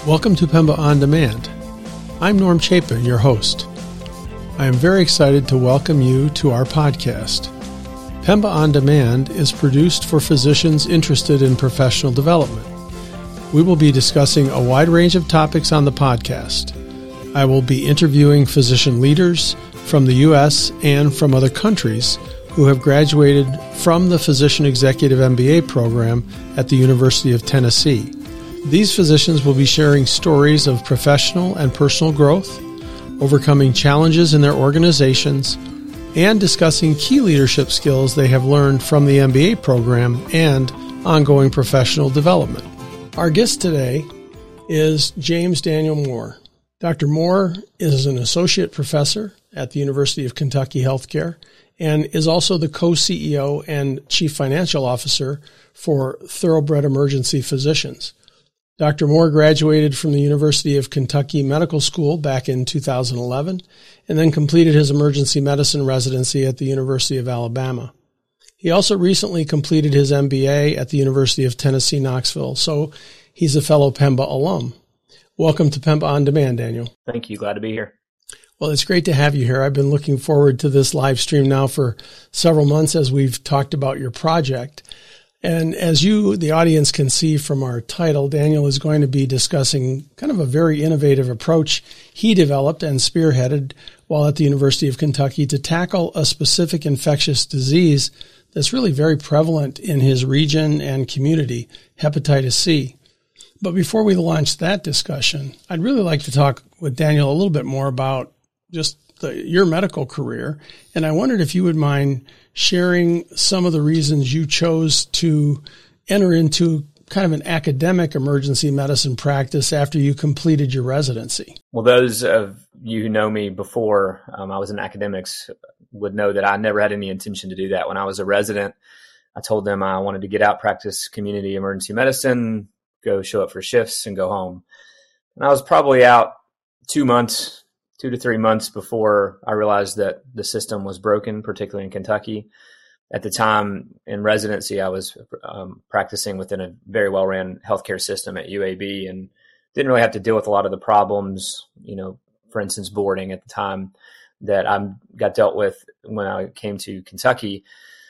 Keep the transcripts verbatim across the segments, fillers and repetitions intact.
Welcome to Pemba On Demand. I'm Norm Chapin, your host. I am very excited to welcome you to our podcast. Pemba On Demand is produced for physicians interested in professional development. We will be discussing a wide range of topics on the podcast. I will be interviewing physician leaders from the U S and from other countries who have graduated from the Physician Executive M B A program at the University of Tennessee. These physicians will be sharing stories of professional and personal growth, overcoming challenges in their organizations, and discussing key leadership skills they have learned from the M B A program and ongoing professional development. Our guest today is James Daniel Moore. Doctor Moore is an associate professor at the University of Kentucky Healthcare and is also the co-C E O and chief financial officer for Thoroughbred Emergency Physicians. Doctor Moore graduated from the University of Kentucky Medical School back in two thousand eleven and then completed his emergency medicine residency at the University of Alabama. He also recently completed his M B A at the University of Tennessee, Knoxville, so he's a fellow Pemba alum. Welcome to Pemba On Demand, Daniel. Thank you. Glad to be here. Well, it's great to have you here. I've been looking forward to this live stream now for several months as we've talked about your project. And as you, the audience, can see from our title, Daniel is going to be discussing kind of a very innovative approach he developed and spearheaded while at the University of Kentucky to tackle a specific infectious disease that's really very prevalent in his region and community, hepatitis C. But before we launch that discussion, I'd really like to talk with Daniel a little bit more about just the, your medical career. And I wondered if you would mind sharing some of the reasons you chose to enter into kind of an academic emergency medicine practice after you completed your residency. Well, those of you who know me before um, I was in academics would know that I never had any intention to do that. When I was a resident, I told them I wanted to get out, practice community emergency medicine, go show up for shifts and go home. And I was probably out two months, two to three months before I realized that the system was broken, particularly in Kentucky. At the time in residency, I was um, practicing within a very well-ran healthcare system at U A B and didn't really have to deal with a lot of the problems, you know, for instance, boarding at the time that I got dealt with when I came to Kentucky.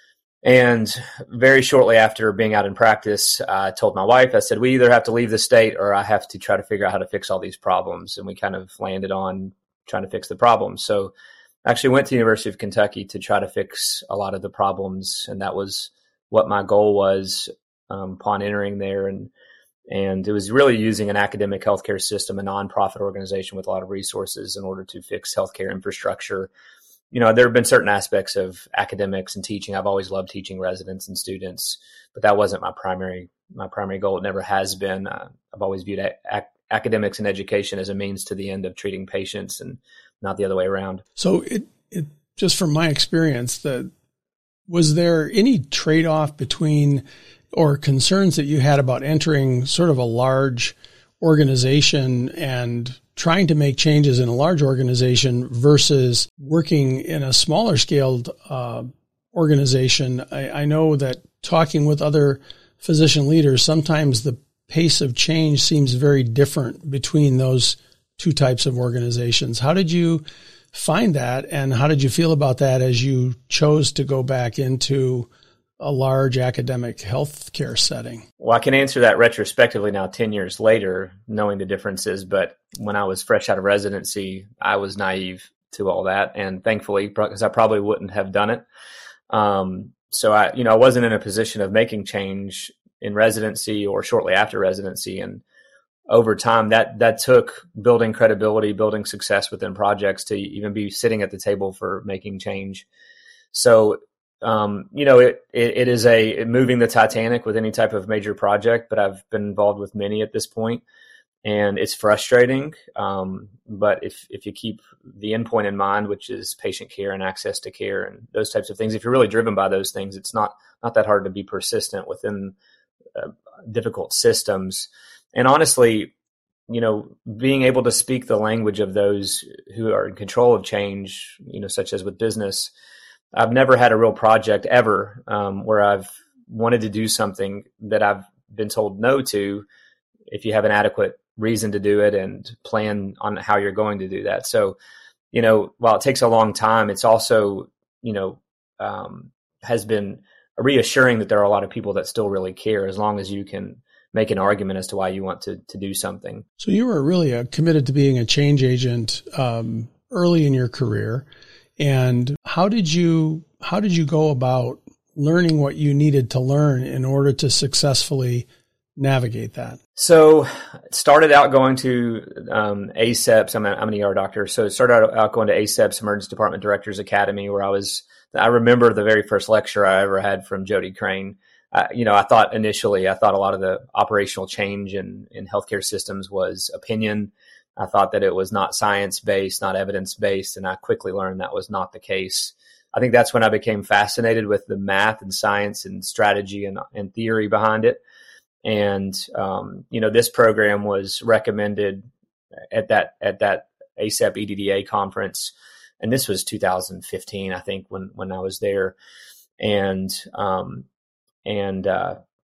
And very shortly after being out in practice, I told my wife, I said, we either have to leave the state or I have to try to figure out how to fix all these problems. And we kind of landed on trying to fix the problems. So I actually went to the University of Kentucky to try to fix a lot of the problems. And that was what my goal was um, upon entering there. And, and it was really using an academic healthcare system, a nonprofit organization with a lot of resources in order to fix healthcare infrastructure. You know, there have been certain aspects of academics and teaching. I've always loved teaching residents and students, but that wasn't my primary, my primary goal. It never has been. Uh, I've always viewed ac- academics and education as a means to the end of treating patients and not the other way around. So it, it just from my experience, that was there any trade-off between or concerns that you had about entering sort of a large organization and trying to make changes in a large organization versus working in a smaller scaled uh, organization? I, I know that talking with other physician leaders, sometimes the pace of change seems very different between those two types of organizations. How did you find that, and how did you feel about that as you chose to go back into a large academic healthcare setting? Well, I can answer that retrospectively now, ten years later, knowing the differences. But when I was fresh out of residency, I was naive to all that. And thankfully, because I probably wouldn't have done it. Um, so I, you know, I wasn't in a position of making change in residency or shortly after residency. And over time, that, that took building credibility, building success within projects to even be sitting at the table for making change. So, Um, you know, it, it, it is a moving the Titanic with any type of major project, but I've been involved with many at this point, and it's frustrating. Um, but if, if you keep the end point in mind, which is patient care and access to care and those types of things, if you're really driven by those things, it's not, not that hard to be persistent within uh, difficult systems. And honestly, you know, being able to speak the language of those who are in control of change, you know, such as with business, I've never had a real project ever um, where I've wanted to do something that I've been told no to if you have an adequate reason to do it and plan on how you're going to do that. So, you know, while it takes a long time, it's also, you know, um, has been reassuring that there are a lot of people that still really care, as long as you can make an argument as to why you want to to do something. So you were really uh, committed to being a change agent um, early in your career. And how did you how did you go about learning what you needed to learn in order to successfully navigate that? So started out going to um, A C E P S. I'm, a, I'm an E R doctor. So started out going to A C E P S, Emergency Department Directors Academy, where I was, I remember the very first lecture I ever had from Jody Crane. Uh, you know, I thought initially, I thought a lot of the operational change in, in healthcare systems was opinion. I thought that it was not science-based, not evidence-based, and I quickly learned that was not the case. I think that's when I became fascinated with the math and science and strategy and, and theory behind it. And, um, you know, this program was recommended at that, at that A C E P E D D A conference. And this was two thousand fifteen, I think, when, when I was there. And, um, and, uh,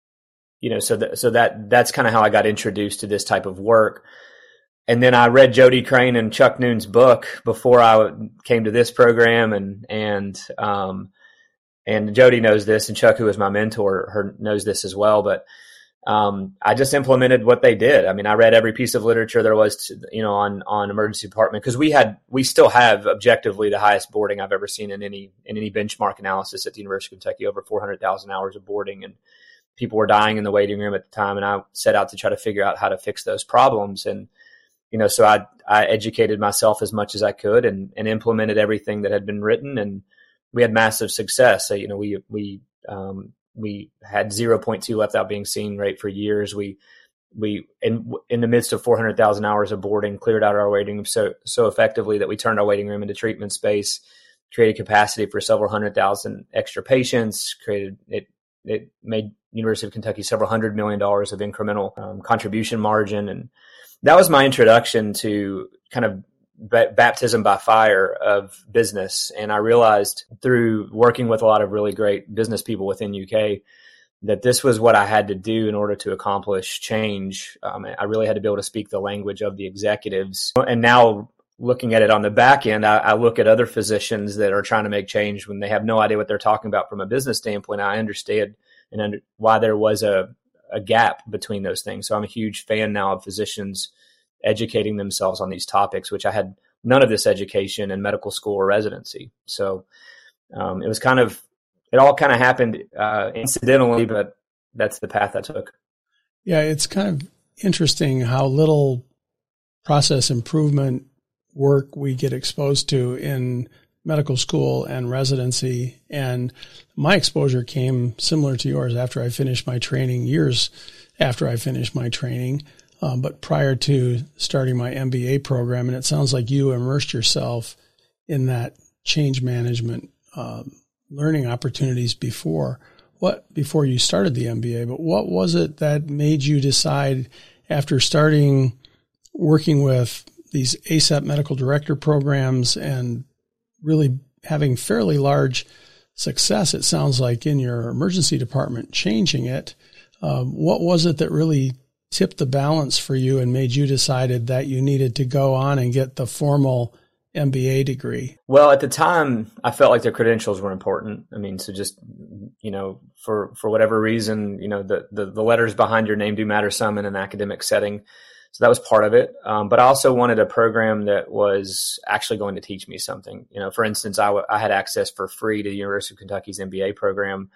you know, so that, so that, that's kind of how I got introduced to this type of work. And then I read Jody Crane and Chuck Noon's book before I came to this program. And, and, um, and Jody knows this, and Chuck, who was my mentor, her knows this as well. But, um, I just implemented what they did. I mean, I read every piece of literature there was, to, you know, on, on emergency department, because we had, we still have objectively the highest boarding I've ever seen in any, in any benchmark analysis at the University of Kentucky, over four hundred thousand hours of boarding, and people were dying in the waiting room at the time. And I set out to try to figure out how to fix those problems. And, you know, so I, I educated myself as much as I could and, and implemented everything that had been written, and we had massive success. So, you know, we, we, um, we had zero point two left out being seen rate for years. We, we, in, in the midst of four hundred thousand hours of boarding, cleared out our waiting room so, so effectively that we turned our waiting room into treatment space, created capacity for several hundred thousand extra patients, created it, it made University of Kentucky several hundred million dollars of incremental um, contribution margin. And that was my introduction to kind of b- baptism by fire of business. And I realized through working with a lot of really great business people within U K that this was what I had to do in order to accomplish change. Um, I really had to be able to speak the language of the executives. And now looking at it on the back end, I, I look at other physicians that are trying to make change when they have no idea what they're talking about from a business standpoint. I understand and under, why there was a a gap between those things. So I'm a huge fan now of physicians educating themselves on these topics, which I had none of this education in medical school or residency. So um, it was kind of, it all kind of happened uh, incidentally, but that's the path I took. Yeah, it's kind of interesting how little process improvement work we get exposed to in medical school and residency. And my exposure came similar to yours after I finished my training, years after I finished my training, um, but prior to starting my M B A program. And it sounds like you immersed yourself in that change management um, learning opportunities before what before you started the M B A. But what was it that made you decide, after starting working with these A C E P medical director programs and really having fairly large success, it sounds like, in your emergency department, changing it, um, what was it that really tipped the balance for you and made you decided that you needed to go on and get the formal M B A degree? Well, at the time, I felt like the credentials were important. I mean, so just, you know, for, for whatever reason, you know, the, the, the letters behind your name do matter some in an academic setting. So that was part of it. Um, but I also wanted a program that was actually going to teach me something. You know, for instance, I, w- I had access for free to the University of Kentucky's M B A program,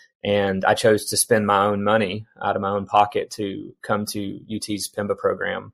and I chose to spend my own money out of my own pocket to come to U T's PIMBA program.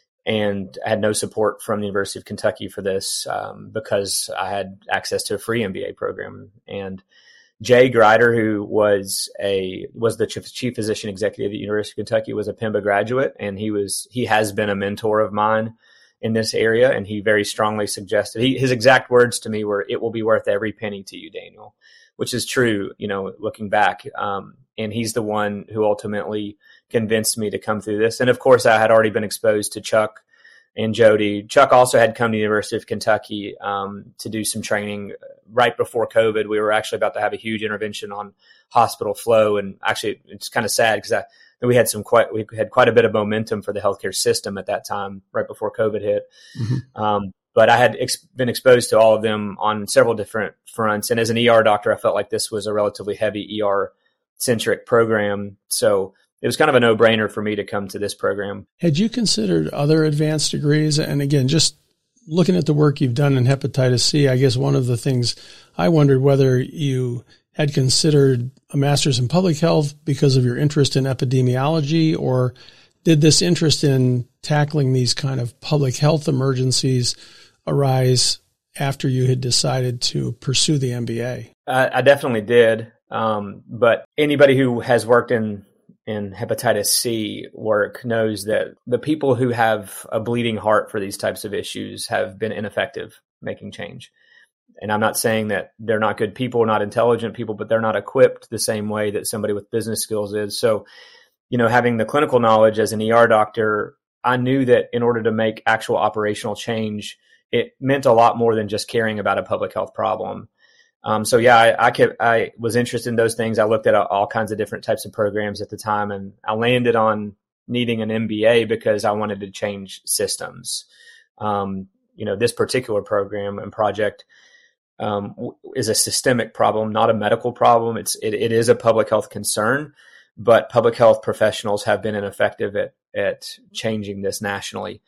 And I had no support from the University of Kentucky for this um, because I had access to a free M B A program. And Jay Grider, who was a was the chief physician executive at the University of Kentucky, was a PIMBA graduate, and he was he has been a mentor of mine in this area. And he very strongly suggested, he, his exact words to me were, "It will be worth every penny to you, Daniel," which is true, you know, looking back. Um, and he's the one who ultimately convinced me to come through this. And of course, I had already been exposed to Chuck and Jody. Chuck also had come to the University of Kentucky um, to do some training right before COVID. We were actually about to have a huge intervention on hospital flow. And actually, it's kind of sad because we had some quite, we had quite a bit of momentum for the healthcare system at that time, right before COVID hit. Mm-hmm. Um, but I had ex- been exposed to all of them on several different fronts. And as an E R doctor, I felt like this was a relatively heavy E R centric program. So it was kind of a no brainer for me to come to this program. Had you considered other advanced degrees? And again, just looking at the work you've done in hepatitis C, I guess one of the things I wondered whether you had considered a master's in public health because of your interest in epidemiology, or did this interest in tackling these kind of public health emergencies arise after you had decided to pursue the M B A? I, I definitely did. Um, but anybody who has worked in in hepatitis C work knows that the people who have a bleeding heart for these types of issues have been ineffective making change. And I'm not saying that they're not good people, not intelligent people, but they're not equipped the same way that somebody with business skills is. So, you know, having the clinical knowledge as an E R doctor, I knew that in order to make actual operational change, it meant a lot more than just caring about a public health problem. Um, so yeah, I, I, kept, I was interested in those things. I looked at all kinds of different types of programs at the time, and I landed on needing an M B A because I wanted to change systems. Um, you know, this particular program and project um, is a systemic problem, not a medical problem. It's it, it is a public health concern, but public health professionals have been ineffective at at changing this nationally.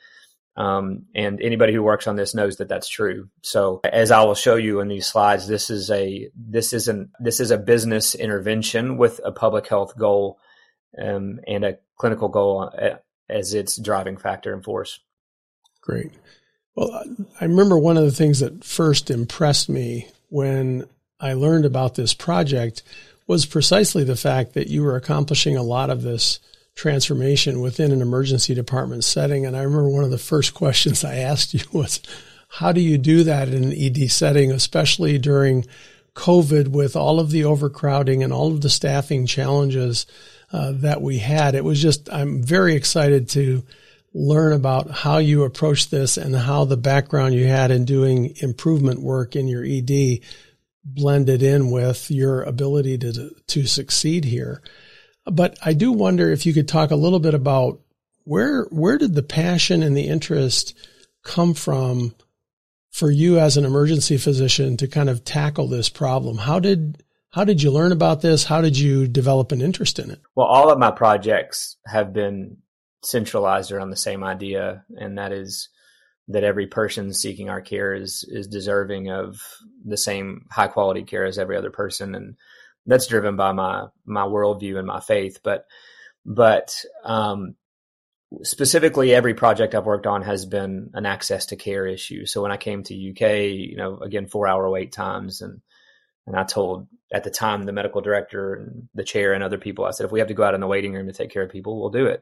Um, and anybody who works on this knows that that's true. So as I will show you in these slides, this is a, this isn't, this is a business intervention with a public health goal, um, and a clinical goal as its driving factor and force. Great. Well, I remember one of the things that first impressed me when I learned about this project was precisely the fact that you were accomplishing a lot of this transformation within an emergency department setting. And I remember one of the first questions I asked you was, how do you do that in an E D setting, especially during COVID with all of the overcrowding and all of the staffing challenges uh, that we had? It was just, I'm very excited to learn about how you approach this and how the background you had in doing improvement work in your E D blended in with your ability to to succeed here. But I do wonder if you could talk a little bit about where where did the passion and the interest come from for you as an emergency physician to kind of tackle this problem? How did how did you learn about this? How did you develop an interest in it? Well, all of my projects have been centralized around the same idea, and that is that every person seeking our care is is deserving of the same high quality care as every other person. And that's driven by my, my worldview and my faith. But, but, um, specifically every project I've worked on has been an access to care issue. So when I came to U K, you know, again, four hour wait times. And, and I told at the time the medical director and the chair and other people, I said, if we have to go out in the waiting room to take care of people, we'll do it.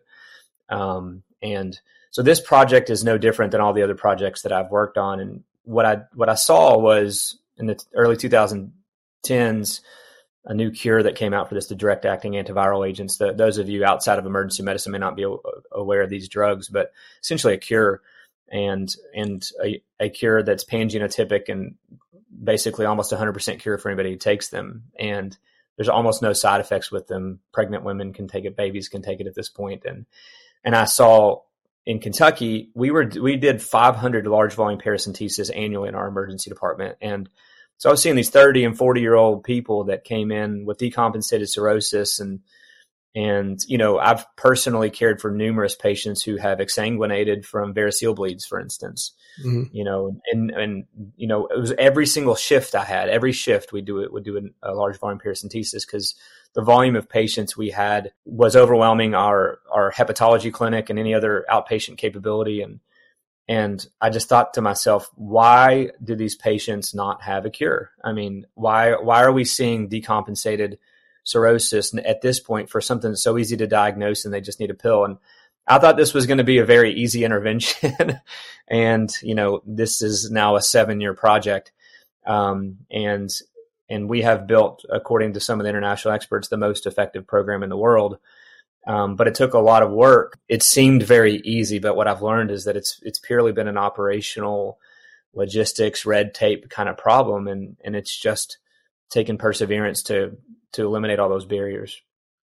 Um, and so this project is no different than all the other projects that I've worked on. And what I, what I saw was in the early twenty tens, a new cure that came out for this, the direct acting antiviral agents. The, those of you outside of emergency medicine may not be aware of these drugs, but essentially a cure and, and a, a cure that's pangenotypic and basically almost one hundred percent cure for anybody who takes them. And there's almost no side effects with them. Pregnant women can take it, babies can take it at this point. And, and I saw in Kentucky, we were, we did five hundred large volume paracentesis annually in our emergency department. And so I was seeing these thirty and forty year old people that came in with decompensated cirrhosis. And, and, you know, I've personally cared for numerous patients who have exsanguinated from variceal bleeds, for instance, mm-hmm. you know, and, and, you know, it was every single shift I had, every shift we do it, would do a, a large volume paracentesis because the volume of patients we had was overwhelming our, our hepatology clinic and any other outpatient capability. And, And I just thought to myself, why do these patients not have a cure? I mean, why why are we seeing decompensated cirrhosis at this point for something that's so easy to diagnose and they just need a pill? And I thought this was going to be a very easy intervention. And, you know, this is now a seven-year project. Um, and and we have built, according to some of the international experts, the most effective program in the world. Um, but it took a lot of work. It seemed very easy, but what I've learned is that it's it's purely been an operational logistics, red tape kind of problem, and and it's just taken perseverance to to eliminate all those barriers.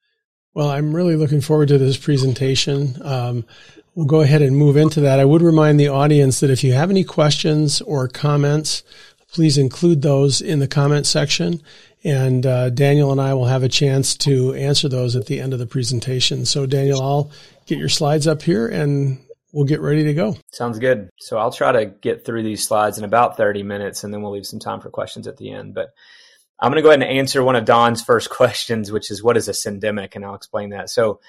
Well, I'm really looking forward to this presentation. Um, we'll go ahead and move into that. I would remind the audience that if you have any questions or comments, please include those in the comment section, and uh, Daniel and I will have a chance to answer those at the end of the presentation. So, Daniel, I'll get your slides up here, and we'll get ready to go. Sounds good. So I'll try to get through these slides in about thirty minutes, and then we'll leave some time for questions at the end. But I'm going to go ahead and answer one of Don's first questions, which is, what is a syndemic? And I'll explain that. So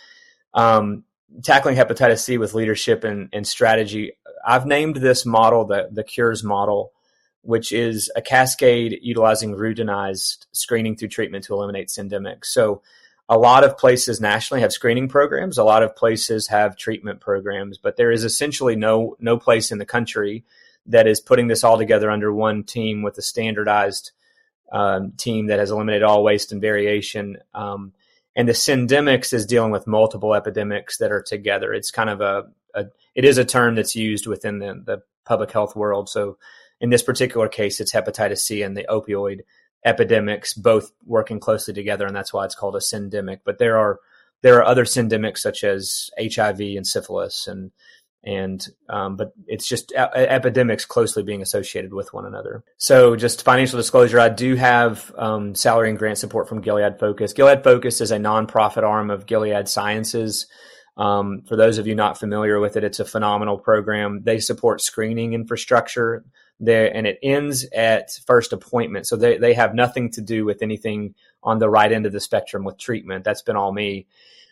um, tackling hepatitis C with leadership and, and strategy, I've named this model the, the CURES model, which is a cascade utilizing routinized screening through treatment to eliminate syndemics. So a lot of places nationally have screening programs. A lot of places have treatment programs, but there is essentially no no place in the country that is putting this all together under one team with a standardized um, team that has eliminated all waste and variation. Um, and the syndemics is dealing with multiple epidemics that are together. It's kind of a, a it is a term that's used within the, the public health world. So in this particular case, it's hepatitis C and the opioid epidemics both working closely together, and that's why it's called a syndemic. But there are there are other syndemics such as H I V and syphilis, and and um, but it's just a- epidemics closely being associated with one another. So just financial disclosure, I do have um, salary and grant support from Gilead Focus. Gilead Focus is a nonprofit arm of Gilead Sciences. Um, for those of you not familiar with it, it's a phenomenal program. They support screening infrastructure there, and it ends at first appointment. So they, they have nothing to do with anything on the right end of the spectrum with treatment. That's been all me.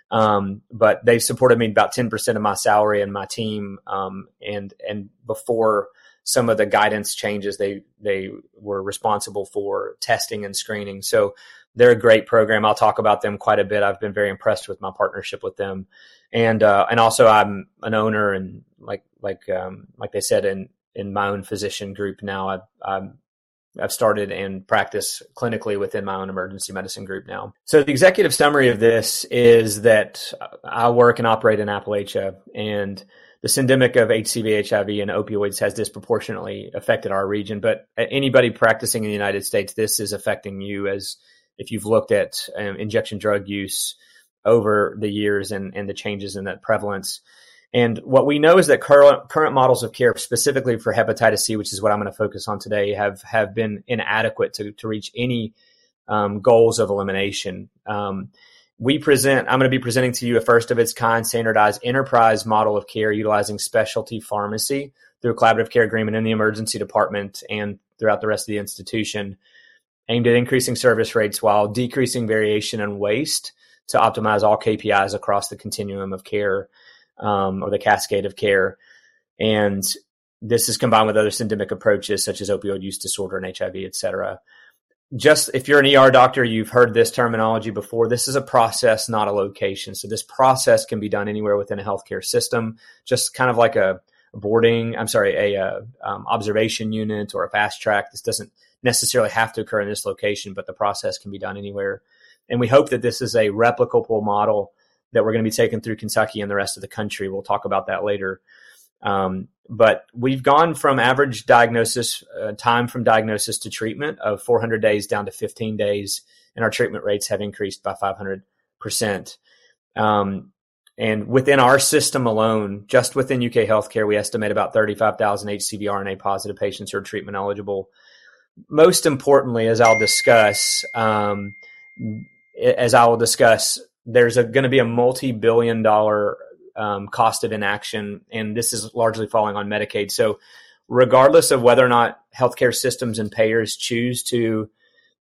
Um, but they've supported me about ten percent of my salary and my team. Um, and, and before some of the guidance changes, they, they were responsible for testing and screening. So they're a great program. I'll talk about them quite a bit. I've been very impressed with my partnership with them. And, uh, and also I'm an owner, and like, like, um, like they said, in, in my own physician group now, I've, I'm, I've started and practice clinically within my own emergency medicine group now. So the executive summary of this is that I work and operate in Appalachia, and the syndemic of H C V, H I V, and opioids has disproportionately affected our region. But anybody practicing in the United States, this is affecting you, as if you've looked at um, injection drug use over the years and, and the changes in that prevalence. And what we know is that current, current models of care, specifically for hepatitis C, which is what I'm going to focus on today, have, have been inadequate to, to reach any um, goals of elimination. Um, we present, I'm going to be presenting to you a first of its kind standardized enterprise model of care utilizing specialty pharmacy through a collaborative care agreement in the emergency department and throughout the rest of the institution, aimed at increasing service rates while decreasing variation and waste to optimize all K P Is across the continuum of care. Um, or the cascade of care. And this is combined with other syndemic approaches such as opioid use disorder and H I V, et cetera. Just if you're an E R doctor, you've heard this terminology before. This is a process, not a location. So this process can be done anywhere within a healthcare system, just kind of like a boarding, I'm sorry, a, a um, observation unit or a fast track. This doesn't necessarily have to occur in this location, but the process can be done anywhere. And we hope that this is a replicable model that we're going to be taking through Kentucky and the rest of the country. We'll talk about that later. Um, but we've gone from average diagnosis, uh, time from diagnosis to treatment of four hundred days down to fifteen days, and our treatment rates have increased by five hundred percent. Um, and within our system alone, just within U K Healthcare, we estimate about thirty-five thousand H C V R N A positive patients who are treatment eligible. Most importantly, as I'll discuss, um, as I will discuss, there's going to be a multi-billion dollar um, cost of inaction, and this is largely falling on Medicaid. So regardless of whether or not healthcare systems and payers choose to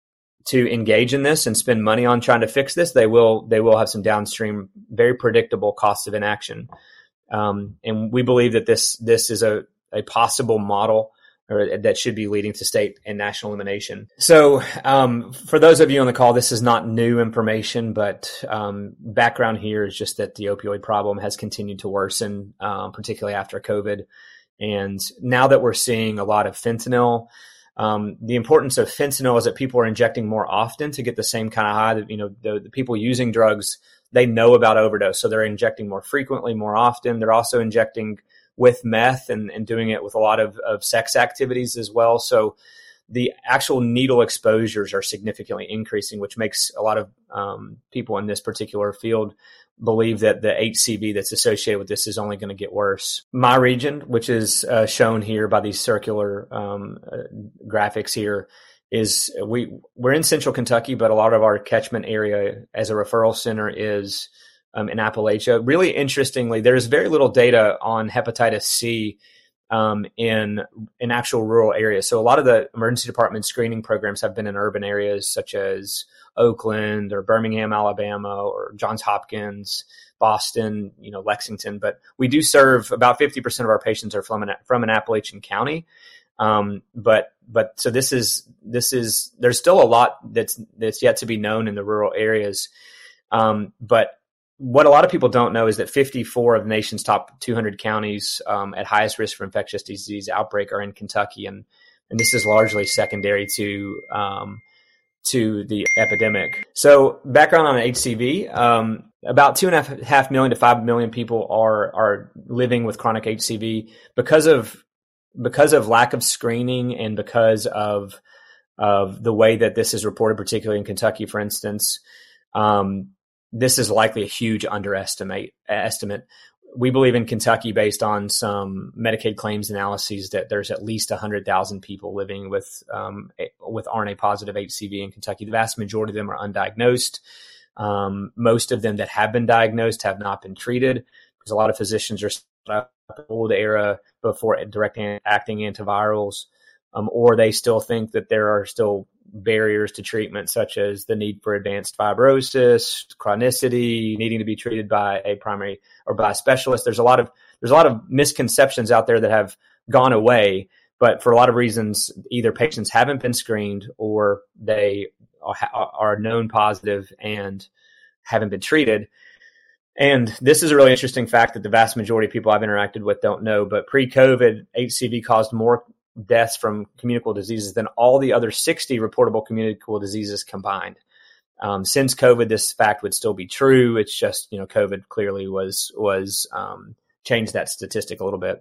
to engage in this and spend money on trying to fix this, they will they will have some downstream, very predictable costs of inaction. Um, and we believe that this this is a, a possible model or that should be leading to state and national elimination. So um, for those of you on the call, this is not new information, but um, background here is just that the opioid problem has continued to worsen, um, particularly after COVID. And now that we're seeing a lot of fentanyl, um, the importance of fentanyl is that people are injecting more often to get the same kind of high. That, you know, the, the people using drugs, they know about overdose, so they're injecting more frequently, more often. They're also injecting with meth and, and doing it with a lot of, of sex activities as well. So the actual needle exposures are significantly increasing, which makes a lot of um, people in this particular field believe that the H C V that's associated with this is only going to get worse. My region, which is uh, shown here by these circular um, uh, graphics here, is we, we're in central Kentucky, but a lot of our catchment area as a referral center is um, in Appalachia. Really interestingly, there's very little data on hepatitis C um, in in actual rural areas. So a lot of the emergency department screening programs have been in urban areas such as Oakland or Birmingham, Alabama, or Johns Hopkins, Boston, you know, Lexington. But we do serve about fifty percent of our patients are from an, from an Appalachian county. Um, but, but so this is, this is, there's still a lot that's, that's yet to be known in the rural areas. Um, but what a lot of people don't know is that fifty-four of the nation's top two hundred counties, um, at highest risk for infectious disease outbreak are in Kentucky. And, and this is largely secondary to, um, to the epidemic. So background on H C V, um, about two and a half million to five million people are, are living with chronic H C V because of, because of lack of screening and because of, of the way that this is reported, particularly in Kentucky, for instance. Um, this is likely a huge underestimate estimate. We believe in Kentucky, based on some Medicaid claims analyses, that there's at least one hundred thousand people living with um, with R N A positive H C V in Kentucky. The vast majority of them are undiagnosed. Um, most of them that have been diagnosed have not been treated, because a lot of physicians are stuck in the old era before direct acting antivirals, um, or they still think that there are still barriers to treatment, such as the need for advanced fibrosis, chronicity, needing to be treated by a primary or by a specialist. There's a lot of there's a lot of misconceptions out there that have gone away, but for a lot of reasons, either patients haven't been screened or they are, are known positive and haven't been treated. And this is a really interesting fact that the vast majority of people I've interacted with don't know, but pre-COVID, H C V caused more deaths from communicable diseases than all the other sixty reportable communicable diseases combined. Um, since COVID, this fact would still be true. It's just, you know, COVID clearly was, was, um, changed that statistic a little bit.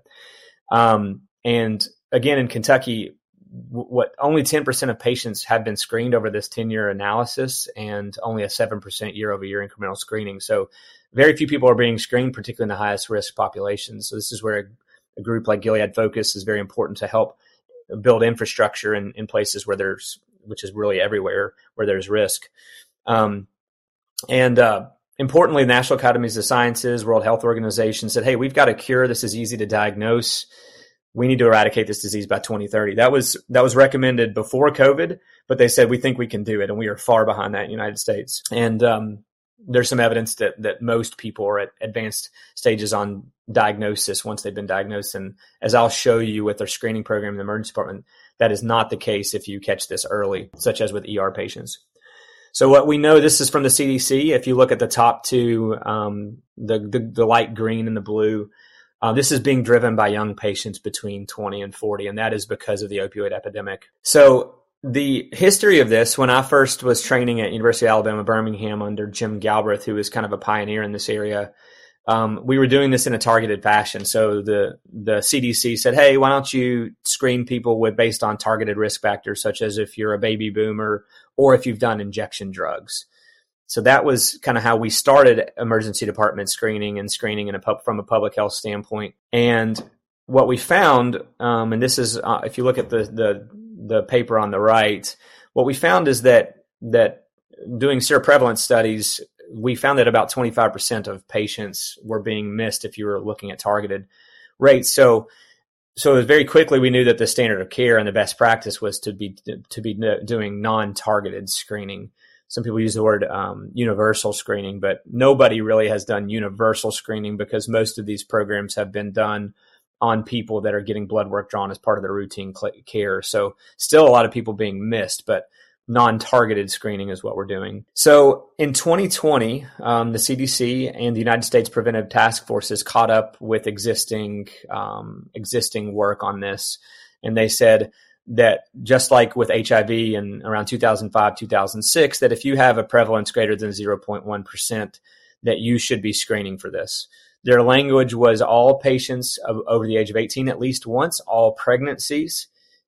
Um, and again, in Kentucky, w- what only ten percent of patients have been screened over this ten year analysis, and only a seven percent year over year incremental screening. So very few people are being screened, particularly in the highest risk populations. So this is where a, a group like Gilead Focus is very important to help build infrastructure in, in places where there's, which is really everywhere where there's risk. Um, and, uh, importantly, the National Academies of Sciences, World Health Organization said, hey, we've got a cure. This is easy to diagnose. We need to eradicate this disease by twenty thirty. That was, that was recommended before COVID, but they said, we think we can do it. And we are far behind that in the United States. And, um, there's some evidence that, that most people are at advanced stages on diagnosis once they've been diagnosed. And as I'll show you with their screening program in the emergency department, that is not the case if you catch this early, such as with E R patients. So what we know, this is from the C D C. If you look at the top two, um, the, the, the light green and the blue, uh, this is being driven by young patients between twenty and forty, and that is because of the opioid epidemic. So the history of this, when I first was training at University of Alabama, Birmingham under Jim Galbraith, who was kind of a pioneer in this area, um, we were doing this in a targeted fashion. So the, the C D C said, hey, why don't you screen people with based on targeted risk factors, such as if you're a baby boomer or if you've done injection drugs. So that was kind of how we started emergency department screening and screening in a pub, from a public health standpoint. And what we found, um, and this is, uh, if you look at the, the, the paper on the right, what we found is that, that doing seroprevalence studies, we found that about twenty-five percent of patients were being missed if you were looking at targeted rates. So, so very quickly we knew that the standard of care and the best practice was to be, to be doing non-targeted screening. Some people use the word um, universal screening, but nobody really has done universal screening because most of these programs have been done on people that are getting blood work drawn as part of their routine care. So still a lot of people being missed, but non-targeted screening is what we're doing. So in twenty twenty, um, the C D C and the United States Preventive Task Force has caught up with existing, um, existing work on this. And they said that just like with H I V in around two thousand five, two thousand six, that if you have a prevalence greater than zero point one percent, that you should be screening for this. Their language was all patients of, over the age of eighteen at least once, all pregnancies,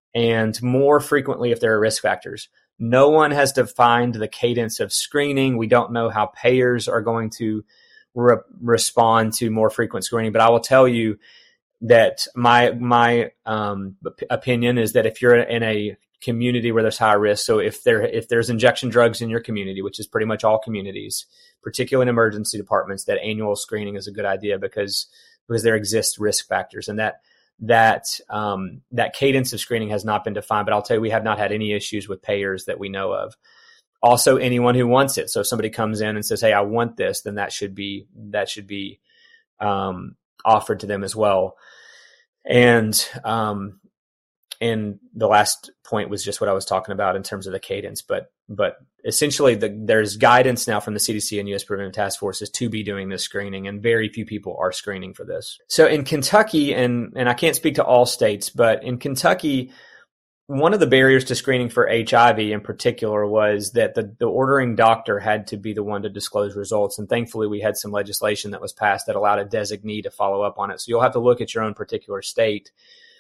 and more frequently if there are risk factors. No one has defined the cadence of screening. We don't know how payers are going to re- respond to more frequent screening, but I will tell you that my my um, opinion is that if you're in a community where there's high risk, so if there if there's injection drugs in your community, which is pretty much all communities, particularly in emergency departments, that annual screening is a good idea because because there exists risk factors, and that that um, that cadence of screening has not been defined. But I'll tell you, we have not had any issues with payers that we know of. Also, anyone who wants it. So if somebody comes in and says, "Hey, I want this," then that should be that should be um, offered to them as well. And um, and the last point was just what I was talking about in terms of the cadence. But but essentially, the, there's guidance now from the C D C and U S Preventive Task Forces to be doing this screening, and very few people are screening for this. So in Kentucky, and and I can't speak to all states, but in Kentucky, one of the barriers to screening for H I V in particular was that the, the ordering doctor had to be the one to disclose results. And thankfully, we had some legislation that was passed that allowed a designee to follow up on it. So you'll have to look at your own particular state.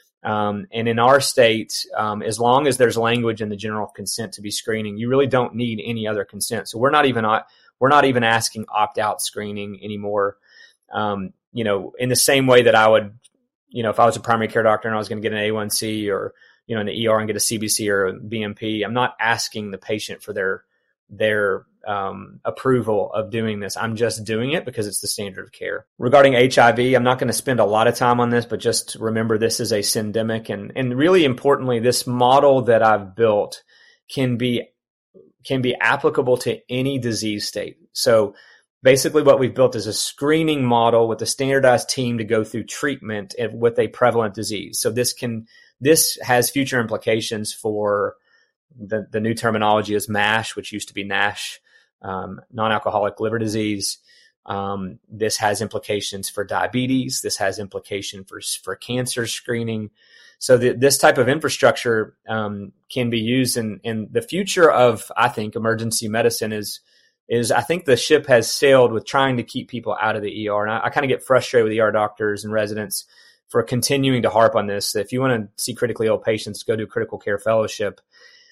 Um, and in our state, um, as long as there's language in the general consent to be screening, you really don't need any other consent. So we're not even we're not even asking opt-out screening anymore. Um, you know, in the same way that I would, you know, if I was a primary care doctor and I was going to get an A one C or, you know, in the E R and get a C B C or a B M P, I'm not asking the patient for their their um, approval of doing this. I'm just doing it because it's the standard of care. Regarding H I V, I'm not going to spend a lot of time on this, but just remember this is a syndemic. And, and really importantly, this model that I've built can be can be applicable to any disease state. So basically what we've built is a screening model with a standardized team to go through treatment with a prevalent disease. So this can this has future implications for the, the new terminology is MASH, which used to be NASH, um, non-alcoholic liver disease. Um, this has implications for diabetes. This has implication for, for cancer screening. So the, this type of infrastructure um, can be used in, in the future of, I think, emergency medicine is, is I think the ship has sailed with trying to keep people out of the E R. And I, I kind of get frustrated with E R doctors and residents for continuing to harp on this. If you want to see critically ill patients, go do critical care fellowship.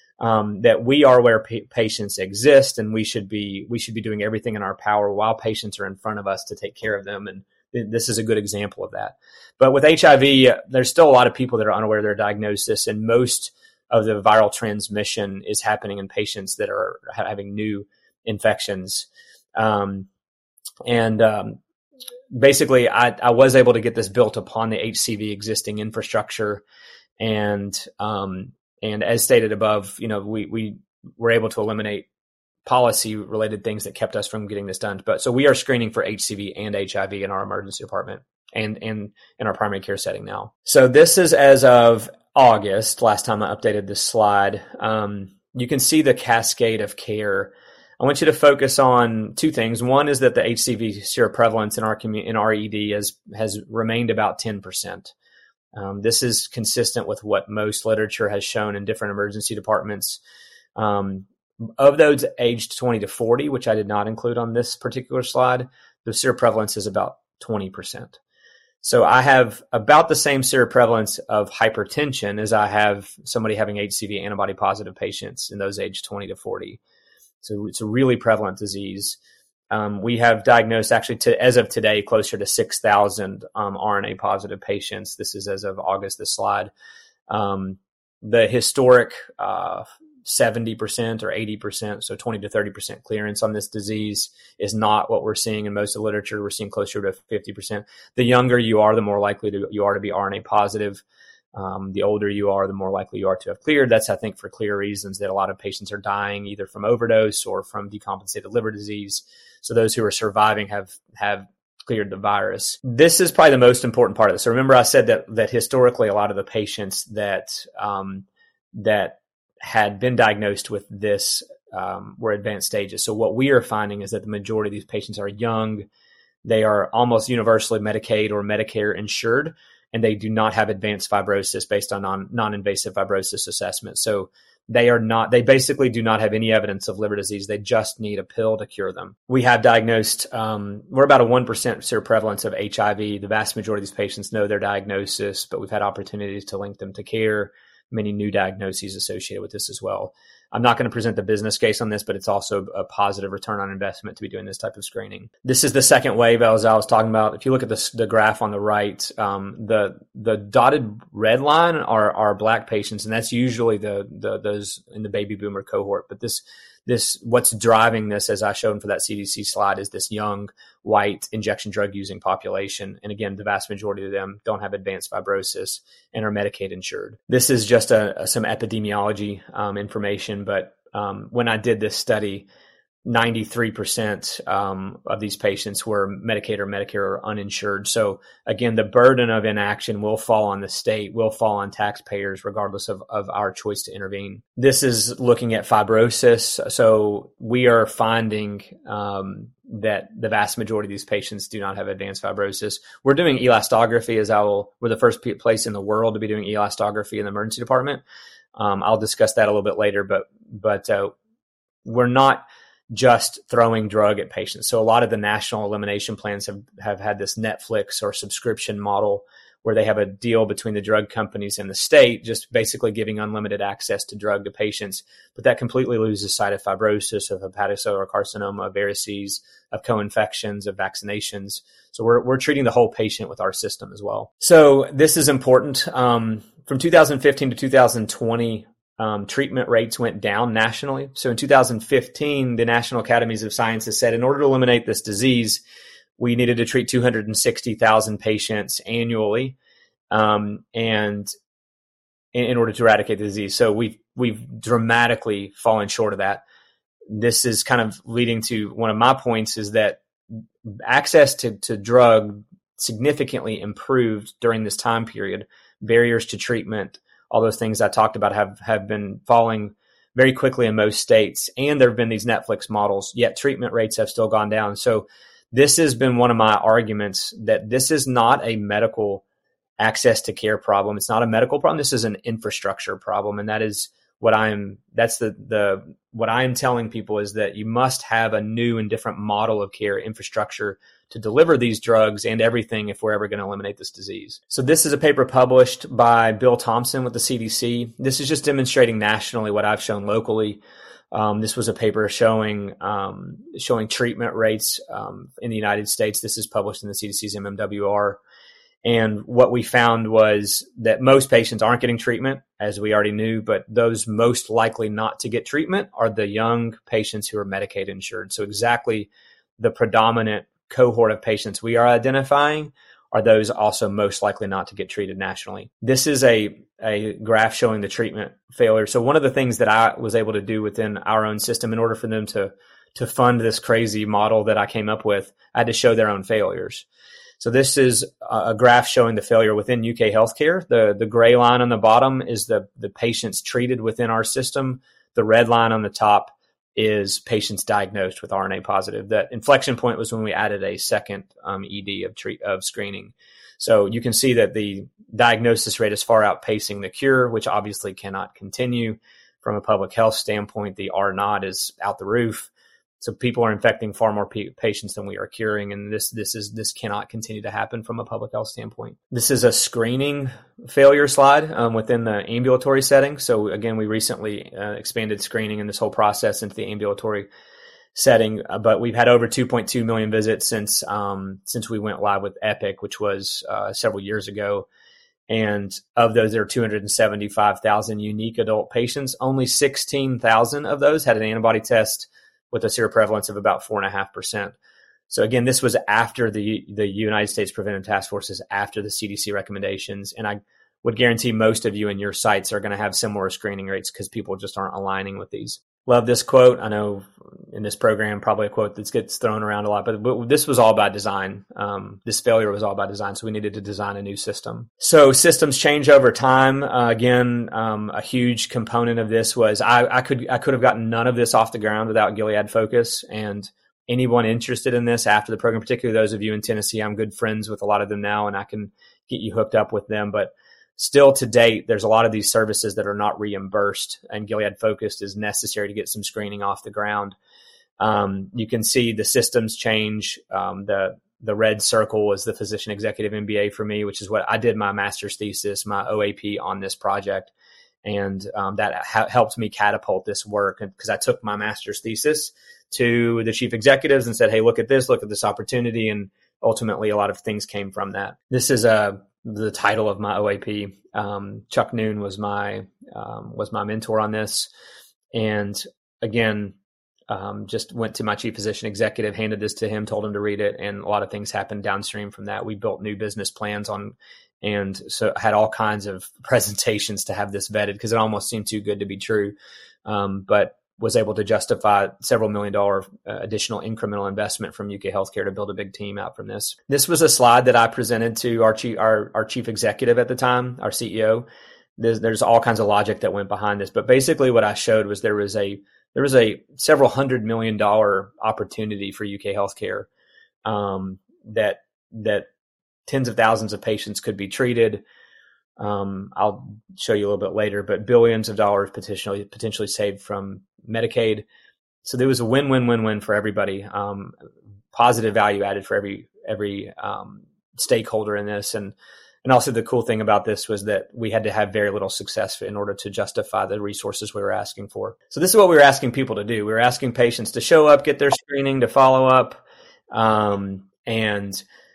Um, that we are where pa- patients exist, and we should be we should be doing everything in our power while patients are in front of us to take care of them. And th- this is a good example of that. But with H I V, uh, there's still a lot of people that are unaware of their diagnosis, and most of the viral transmission is happening in patients that are ha- having new infections. Um, and um, basically, I, I was able to get this built upon the H C V existing infrastructure, and um, And as stated above, you know, we, we were able to eliminate policy related things that kept us from getting this done. But so we are screening for H C V and H I V in our emergency department and, and in our primary care setting now. So this is as of August, last time I updated this slide. Um, you can see the cascade of care. I want you to focus on two things. One is that the H C V seroprevalence in our community, in our E D has, has remained about ten percent. Um, this is consistent with what most literature has shown in different emergency departments. Um, of those aged twenty to forty, which I did not include on this particular slide, the seroprevalence is about twenty percent. So I have about the same seroprevalence of hypertension as I have somebody having H C V antibody positive patients in those aged twenty to forty. So it's a really prevalent disease. Um, we have diagnosed actually to, as of today, closer to six thousand um, R N A positive patients. This is as of August, this slide. Um, the historic uh, seventy percent or eighty percent, so twenty to thirty percent clearance on this disease is not what we're seeing in most of the literature. We're seeing closer to fifty percent. The younger you are, the more likely to, you are to be R N A positive. Um, the older you are, the more likely you are to have cleared. That's, I think, for clear reasons that a lot of patients are dying either from overdose or from decompensated liver disease. So those who are surviving have, have cleared the virus. This is probably the most important part of this. So remember I said that, that historically a lot of the patients that, um, that had been diagnosed with this, um, were advanced stages. So what we are finding is that the majority of these patients are young. They are almost universally Medicaid or Medicare insured, and they do not have advanced fibrosis based on non, non-invasive fibrosis assessment. So they are not, they basically do not have any evidence of liver disease. They just need a pill to cure them. We have diagnosed, um, we're about a one percent seroprevalence of H I V. The vast majority of these patients know their diagnosis, but we've had opportunities to link them to care. many new diagnoses associated with this as well. I'm not going to present the business case on this, but it's also a positive return on investment to be doing this type of screening. This is the second wave, as I was talking about. If you look at the, the graph on the right, um, the the dotted red line are are Black patients, and that's usually the the those in the baby boomer cohort. But this this what's driving this, as I showed for that C D C slide, is this young white injection drug using population. And again, the vast majority of them don't have advanced fibrosis and are Medicaid insured. This is just a, a some epidemiology um, information, but um, when I did this study, ninety-three percent um, of these patients were Medicaid or Medicare or uninsured. So again, the burden of inaction will fall on the state, will fall on taxpayers, regardless of, of our choice to intervene. This is looking at fibrosis. So we are finding um, that the vast majority of these patients do not have advanced fibrosis. We're doing elastography, as I will, we're the first place in the world to be doing elastography in the emergency department. Um, I'll discuss that a little bit later, but, but uh, we're not just throwing drug at patients. So a lot of the national elimination plans have, have had this Netflix or subscription model where they have a deal between the drug companies and the state, just basically giving unlimited access to drug to patients. But that completely loses sight of fibrosis, of hepatocellular carcinoma, of varices, of co-infections, of vaccinations. So we're we're treating the whole patient with our system as well. So this is important. Um, from two thousand fifteen to two thousand twenty, Um, treatment rates went down nationally. So in two thousand fifteen, the National Academies of Sciences said in order to eliminate this disease, we needed to treat two hundred sixty thousand patients annually, um, and in, in order to eradicate the disease. So we've we've dramatically fallen short of that. This is kind of leading to one of my points, is that access to, to drug significantly improved during this time period. Barriers to treatment, all those things I talked about have, have been falling very quickly in most states. And there have been these Netflix models, yet treatment rates have still gone down. So this has been one of my arguments, that this is not a medical access to care problem. It's not a medical problem. This is an infrastructure problem. And that is what I'm, that's the, the, what I'm telling people, is that you must have a new and different model of care infrastructure to deliver these drugs and everything if we're ever going to eliminate this disease. So this is a paper published by Bill Thompson with the C D C. This is just demonstrating nationally what I've shown locally. Um, this was a paper showing um, showing treatment rates um, in the United States. This is published in the C D C's M M W R. And what we found was that most patients aren't getting treatment, as we already knew, but those most likely not to get treatment are the young patients who are Medicaid insured. So exactly the predominant cohort of patients we are identifying are those also most likely not to get treated nationally. This is a, a graph showing the treatment failure. So one of the things that I was able to do within our own system, in order for them to, to fund this crazy model that I came up with, I had to show their own failures. So this is a graph showing the failure within U K healthcare. The, the gray line on the bottom is the, the patients treated within our system. The red line on the top is patients diagnosed with R N A positive. That inflection point was when we added a second um, E D of treat of screening. So you can see that the diagnosis rate is far outpacing the cure, which obviously cannot continue. From a public health standpoint, the R naught is out the roof. So people are infecting far more p- patients than we are curing, and this this is this cannot continue to happen from a public health standpoint. This is a screening failure slide um, within the ambulatory setting. So again, we recently uh, expanded screening and this whole process into the ambulatory setting, uh, but we've had over two point two million visits since um, since we went live with Epic, which was uh, several years ago. And of those, there are two hundred seventy-five thousand unique adult patients. Only sixteen thousand of those had an antibody test with a seroprevalence of about four and a half percent. So again, this was after the the United States Preventive Task Forces, after the C D C recommendations. And I would guarantee most of you in your sites are going to have similar screening rates because people just aren't aligning with these. Love this quote. I know in this program, probably a quote that gets thrown around a lot, but, but this was all by design. Um, this failure was all by design. So we needed to design a new system. So systems change over time. Uh, again, um, a huge component of this was I, I could, I could have gotten none of this off the ground without Gilead Focus. And anyone interested in this after the program, particularly those of you in Tennessee, I'm good friends with a lot of them now, and I can get you hooked up with them. But still to date, there's a lot of these services that are not reimbursed, and Gilead Focused is necessary to get some screening off the ground. Um, you can see the systems change. Um, the the red circle was the physician executive M B A for me, which is what I did my master's thesis, my O A P on this project. And um, that ha- helped me catapult this work, because I took my master's thesis to the chief executives and said, hey, look at this, look at this opportunity. And ultimately, a lot of things came from that. This is uh, the title of my O A P. Um, Chuck Noon was my um, was my mentor on this. And again, um, just went to my chief physician executive, handed this to him, told him to read it. And a lot of things happened downstream from that. We built new business plans on, and so I had all kinds of presentations to have this vetted, because it almost seemed too good to be true. Um, but was able to justify several million dollar uh, additional incremental investment from U K Healthcare to build a big team out from this. This was a slide that I presented to our chief, our, our chief executive at the time, our C E O. There's, there's all kinds of logic that went behind this, but basically what I showed was there was a there was a several hundred million dollar opportunity for U K Healthcare, um, that that tens of thousands of patients could be treated. Um, I'll show you a little bit later, but billions of dollars potentially potentially saved from Medicaid. So there was a win-win-win-win for everybody. Um, positive value added for every every um, stakeholder in this, and and also the cool thing about this was that we had to have very little success in order to justify the resources we were asking for. So this is what we were asking people to do. We were asking patients to show up, get their screening, to follow up, um, and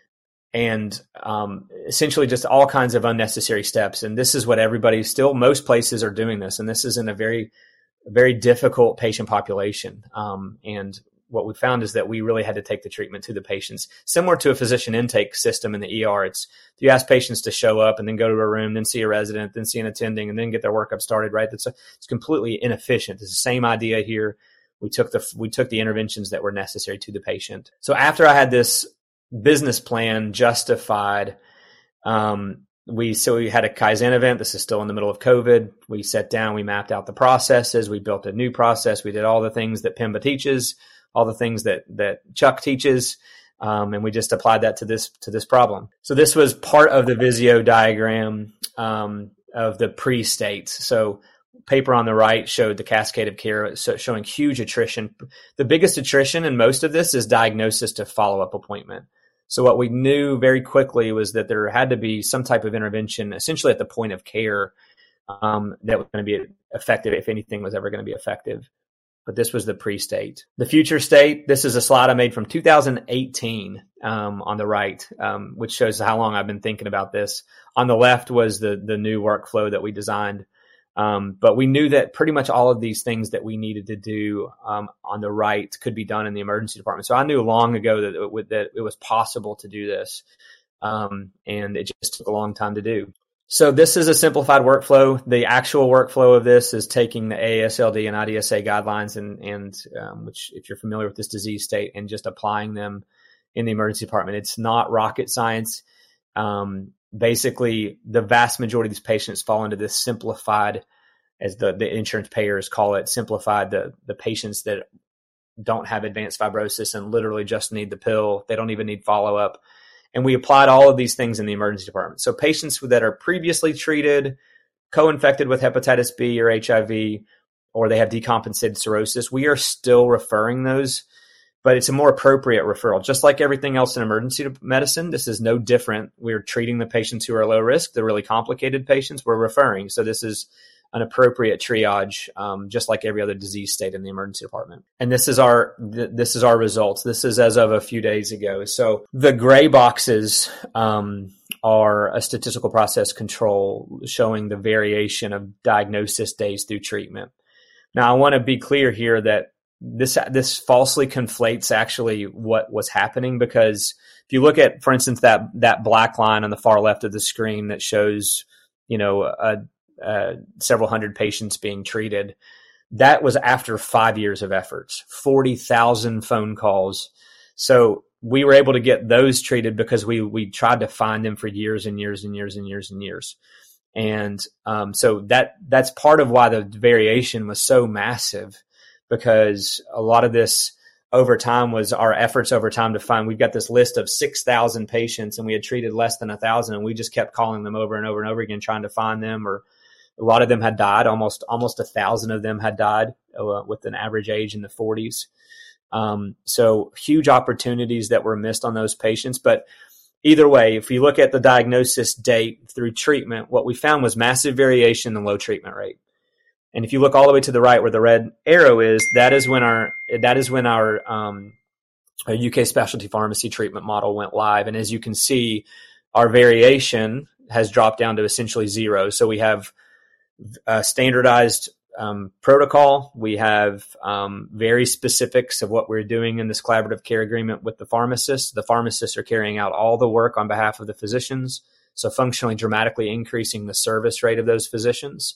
and um, essentially just all kinds of unnecessary steps. And this is what everybody still, most places are doing this. And this is in a very, very difficult patient population. Um, and what we found is that we really had to take the treatment to the patients, similar to a physician intake system in the E R. It's, if you ask patients to show up and then go to a room, then see a resident, then see an attending, and then get their workup started, right? That's a, it's completely inefficient. It's the same idea here. We took the, we took the interventions that were necessary to the patient. So after I had this business plan justified, um, we so we had a Kaizen event. This is still in the middle of COVID. We sat down, we mapped out the processes, we built a new process, we did all the things that Pemba teaches, all the things that that Chuck teaches, um, and we just applied that to this to this problem. So this was part of the Visio diagram um, of the pre-states. So paper on the right showed the cascade of care, so showing huge attrition. The biggest attrition in most of this is diagnosis to follow-up appointment. So what we knew very quickly was that there had to be some type of intervention, essentially at the point of care, um, that was going to be effective, if anything was ever going to be effective. But this was the pre-state. The future state, this is a slide I made from two thousand eighteen um, on the right, um, which shows how long I've been thinking about this. On the left was the the new workflow that we designed. Um, but we knew that pretty much all of these things that we needed to do um, on the right could be done in the emergency department. So I knew long ago that it, that it was possible to do this, um, and it just took a long time to do. So this is a simplified workflow. The actual workflow of this is taking the A A S L D and I D S A guidelines, and, and um, which, if you're familiar with this disease state, and just applying them in the emergency department. It's not rocket science. Um, Basically, the vast majority of these patients fall into this simplified, as the, the insurance payers call it, simplified, the, the patients that don't have advanced fibrosis and literally just need the pill. They don't even need follow-up. And we applied all of these things in the emergency department. So patients that are previously treated, co-infected with hepatitis B or H I V, or they have decompensated cirrhosis, we are still referring those. But it's a more appropriate referral. Just like everything else in emergency medicine, this is no different. We're treating the patients who are low risk, the really complicated patients, we're referring. So this is an appropriate triage, um, just like every other disease state in the emergency department. And this is our th- this is our results. This is as of a few days ago. So the gray boxes um, are a statistical process control showing the variation of diagnosis days through treatment. Now, I want to be clear here that This this falsely conflates actually what was happening, because if you look at, for instance, that that black line on the far left of the screen that shows, you know, uh, uh, several hundred patients being treated, that was after five years of efforts, forty thousand phone calls. So we were able to get those treated because we we tried to find them for years and years and years and years and years. And um, so that that's part of why the variation was so massive. Because a lot of this over time was our efforts over time to find, we've got this list of six thousand patients and we had treated less than a thousand, and we just kept calling them over and over and over again, trying to find them. Or a lot of them had died. Almost, almost a thousand of them had died uh, with an average age in the forties. Um, so huge opportunities that were missed on those patients. But either way, if you look at the diagnosis date through treatment, what we found was massive variation in low treatment rate. And if you look all the way to the right where the red arrow is, that is when our that is when our, um, our U K specialty pharmacy treatment model went live. And as you can see, our variation has dropped down to essentially zero. So we have a standardized um, protocol. We have um, very specifics of what we're doing in this collaborative care agreement with the pharmacists. The pharmacists are carrying out all the work on behalf of the physicians, so functionally dramatically increasing the service rate of those physicians.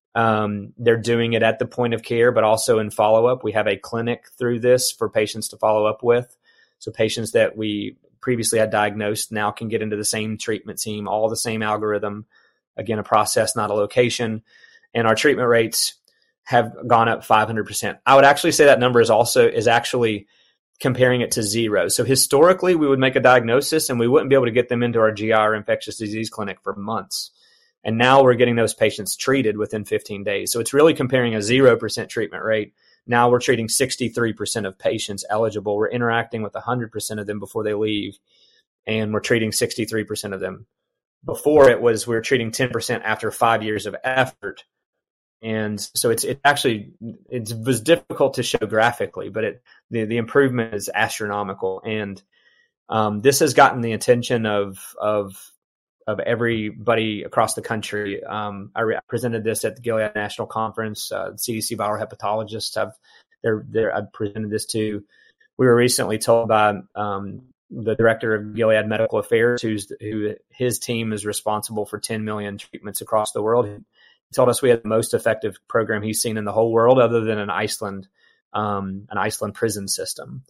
Um, they're doing it at the point of care, but also in follow-up. We have a clinic through this for patients to follow up with. So patients that we previously had diagnosed now can get into the same treatment team, all the same algorithm. Again, a process, not a location. And our treatment rates have gone up five hundred percent. I would actually say that number is also is actually comparing it to zero. So historically, we would make a diagnosis and we wouldn't be able to get them into our G I or infectious disease clinic for months. And now we're getting those patients treated within fifteen days. So it's really comparing a zero percent treatment rate. Now we're treating sixty-three percent of patients eligible. We're interacting with one hundred percent of them before they leave, and we're treating sixty-three percent of them. Before it was we were treating ten percent after five years of effort. And so it's it actually it was difficult to show graphically, but it the, the improvement is astronomical. And um, this has gotten the attention of of of everybody across the country. Um, I, re- I presented this at the Gilead National Conference. Uh, C D C viral hepatologists have they're, they're, I presented this to. We were recently told by um, the director of Gilead Medical Affairs, who's who his team is responsible for ten million treatments across the world. He told us we had the most effective program he's seen in the whole world, other than an Iceland, um, an Iceland prison system.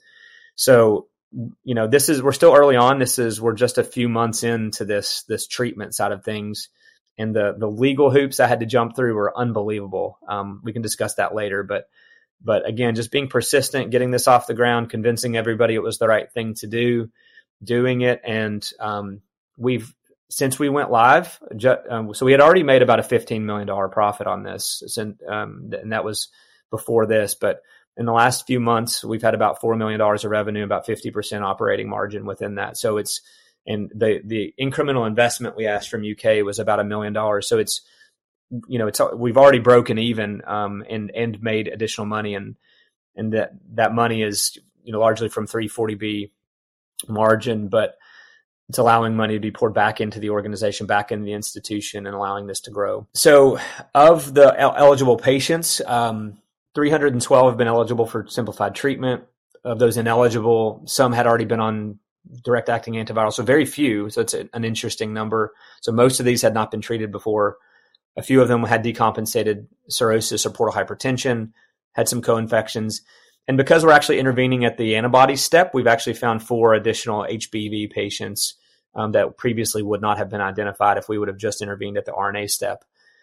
So, you know, this is, we're still early on. This is, we're just a few months into this, this treatment side of things. And the, the legal hoops I had to jump through were unbelievable. Um, we can discuss that later, but, but again, just being persistent, getting this off the ground, convincing everybody it was the right thing to do, doing it. And, um, we've, since we went live, ju- um, so we had already made about a fifteen million dollars profit on this. So, um, and that was before this, but in the last few months, we've had about four million dollars of revenue, about fifty percent operating margin within that. So it's, and the, the incremental investment we asked from U K was about a million dollars. So it's, you know, it's, we've already broken even, um, and, and made additional money. And, and that, that money is, you know, largely from three forty B margin, but it's allowing money to be poured back into the organization, back into the institution, and allowing this to grow. So of the el- eligible patients, um, three hundred twelve have been eligible for simplified treatment. Of those ineligible, some had already been on direct-acting antivirals, so very few. So it's a, an interesting number. So most of these had not been treated before. A few of them had decompensated cirrhosis or portal hypertension, had some co-infections. And because we're actually intervening at the antibody step, we've actually found four additional H B V patients um, that previously would not have been identified if we would have just intervened at the R N A step.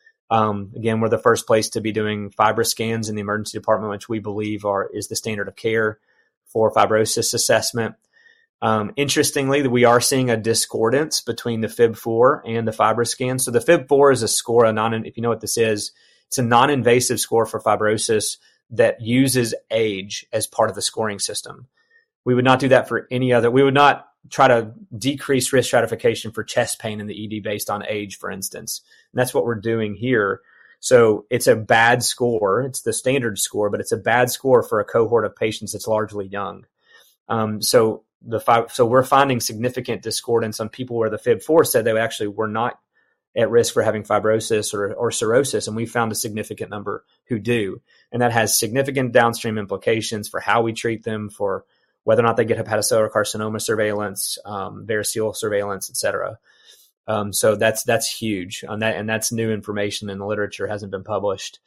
Um, again, we're the first place to be doing FibroScans in the emergency department, which we believe are is the standard of care for fibrosis assessment. Um, interestingly, we are seeing a discordance between the F I B four and the FibroScan. So the F I B four is a score, a non, if you know what this is, it's a non-invasive score for fibrosis that uses age as part of the scoring system. We would not do that for any other. We would not try to decrease risk stratification for chest pain in the E D based on age, for instance. And that's what we're doing here. So it's a bad score. It's the standard score, but it's a bad score for a cohort of patients that's largely young. Um, so the five, so we're finding significant discordance on people where the F I B four said they actually were not at risk for having fibrosis or, or cirrhosis, and we found a significant number who do. And that has significant downstream implications for how we treat them, for whether or not they get hepatocellular carcinoma surveillance, um, variceal surveillance, et cetera. Um, so that's that's huge, on that, and that's new information in the literature, hasn't been published.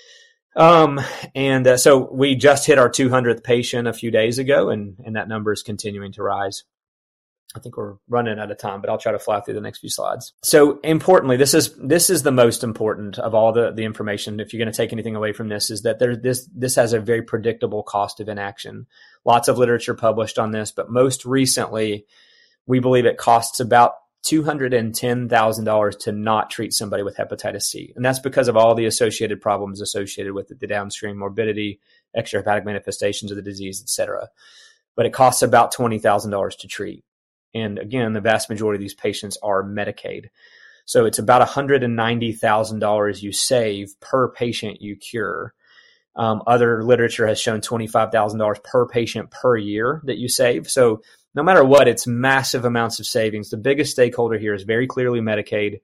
Um, and uh, so we just hit our two hundredth patient a few days ago, and, and that number is continuing to rise. I think we're running out of time, but I'll try to fly through the next few slides. So importantly, this is this is the most important of all the, the information. If you're going to take anything away from this, is that there this this has a very predictable cost of inaction. Lots of literature published on this, but most recently, we believe it costs about two hundred ten thousand dollars to not treat somebody with hepatitis C. And that's because of all the associated problems associated with it, the downstream morbidity, extrahepatic manifestations of the disease, et cetera. But it costs about twenty thousand dollars to treat. And again, the vast majority of these patients are Medicaid. So it's about one hundred ninety thousand dollars you save per patient you cure. Um, other literature has shown twenty-five thousand dollars per patient per year that you save. So no matter what, it's massive amounts of savings. The biggest stakeholder here is very clearly Medicaid.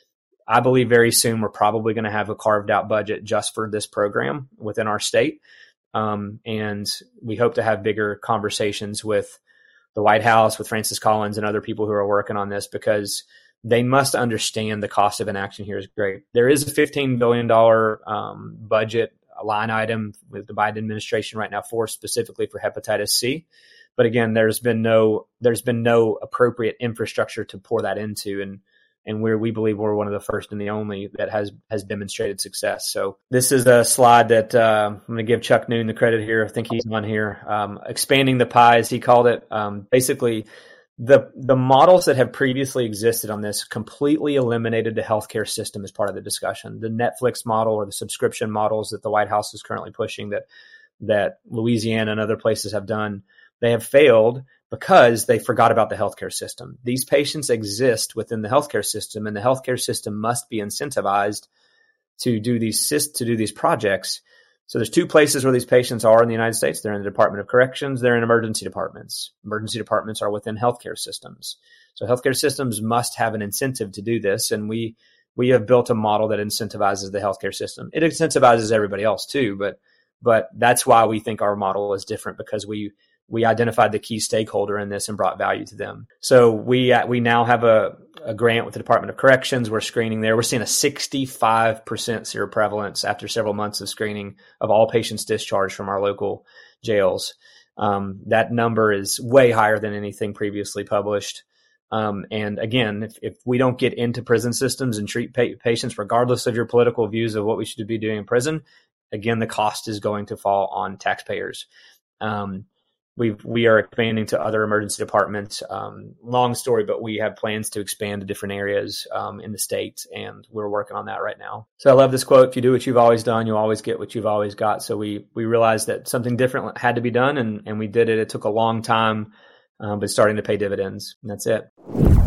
I believe very soon we're probably going to have a carved out budget just for this program within our state. Um, and we hope to have bigger conversations with the White House, with Francis Collins and other people who are working on this, because they must understand the cost of inaction here is great. There is a fifteen billion dollars um, budget line item with the Biden administration right now for specifically for hepatitis C. But again, there's been no there's been no appropriate infrastructure to pour that into, and and where we believe we're one of the first and the only that has has demonstrated success. So this is a slide that uh, I'm going to give Chuck Noon the credit here. I think he's on here. Um, expanding the pie, as he called it. Um, basically, the the models that have previously existed on this completely eliminated the healthcare system as part of the discussion. The Netflix model or the subscription models that the White House is currently pushing, that that Louisiana and other places have done, they have failed because they forgot about the healthcare system. These patients exist within the healthcare system, and the healthcare system must be incentivized to do these to do these projects. So there's two places where these patients are in the United States. They're in the Department of Corrections. They're in emergency departments. Emergency departments are within healthcare systems. So healthcare systems must have an incentive to do this, and we we have built a model that incentivizes the healthcare system. It incentivizes everybody else too, but but that's why we think our model is different, because we we identified the key stakeholder in this and brought value to them. So we uh, we now have a, a grant with the Department of Corrections. We're screening there. We're seeing a sixty-five percent seroprevalence after several months of screening of all patients discharged from our local jails. Um, that number is way higher than anything previously published. Um, and again, if, if we don't get into prison systems and treat pa- patients, regardless of your political views of what we should be doing in prison, again, the cost is going to fall on taxpayers. Um, We we are expanding to other emergency departments. Um, long story, but we have plans to expand to different areas um, in the state, and we're working on that right now. So I love this quote: "If you do what you've always done, you'll always get what you've always got." So we we realized that something different had to be done, and and we did it. It took a long time, um, but it's starting to pay dividends. And that's it.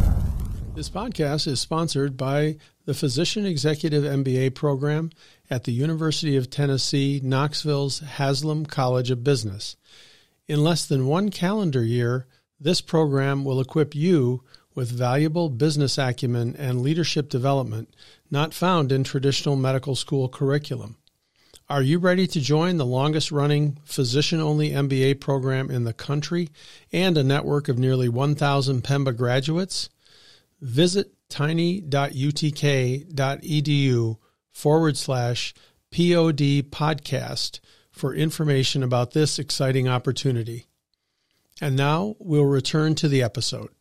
This podcast is sponsored by the Physician Executive M B A program at the University of Tennessee, Knoxville's Haslam College of Business. In less than one calendar year, this program will equip you with valuable business acumen and leadership development not found in traditional medical school curriculum. Are you ready to join the longest-running physician-only M B A program in the country and a network of nearly one thousand Pemba graduates? Visit tiny.utk.edu forward slash POD podcast for information about this exciting opportunity. And now we'll return to the episode.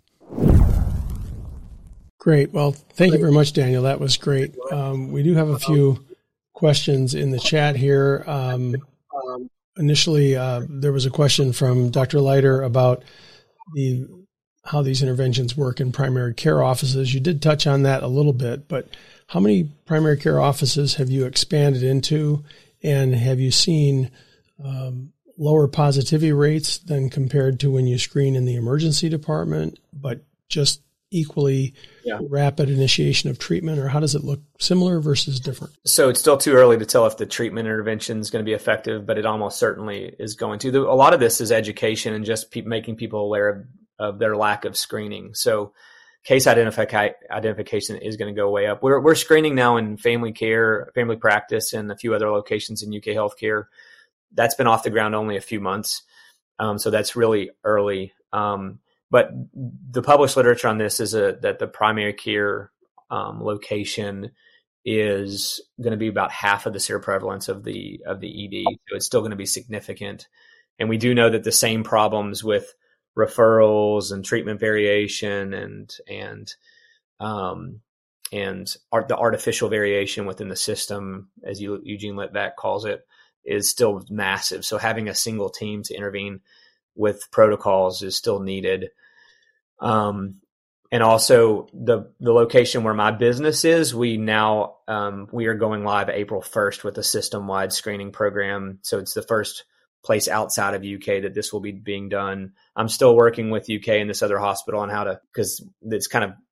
Great. Well, thank you very much, Daniel. That was great. Um, we do have a few questions in the chat here. Um, initially, uh, there was a question from Doctor Leiter about the how these interventions work in primary care offices. You did touch on that a little bit, but how many primary care offices have you expanded into? And have you seen um, lower positivity rates than compared to when you screen in the emergency department, but just equally yeah. rapid initiation of treatment? Or how does it look, similar versus different? So it's still too early to tell if the treatment intervention is going to be effective, but it almost certainly is going to. A lot of this is education and just pe- making people aware of, of their lack of screening. So case identifi- identification is going to go way up. We're we're screening now in family care, family practice, and a few other locations in U K Healthcare. That's been off the ground only a few months, um, so that's really early. Um, but the published literature on this is a, that the primary care um, location is going to be about half of the seroprevalence of the of the E D, so it's still going to be significant. And we do know that the same problems with referrals and treatment variation and and um, and art, the artificial variation within the system, as Eugene Litvak calls it, is still massive. So having a single team to intervene with protocols is still needed. Um, and also the the location where my business is, we now um, we are going live April first with a system-wide screening program. So it's the first place outside of U K that this will be being done. I'm still working with U K and this other hospital on how to, because it's kind of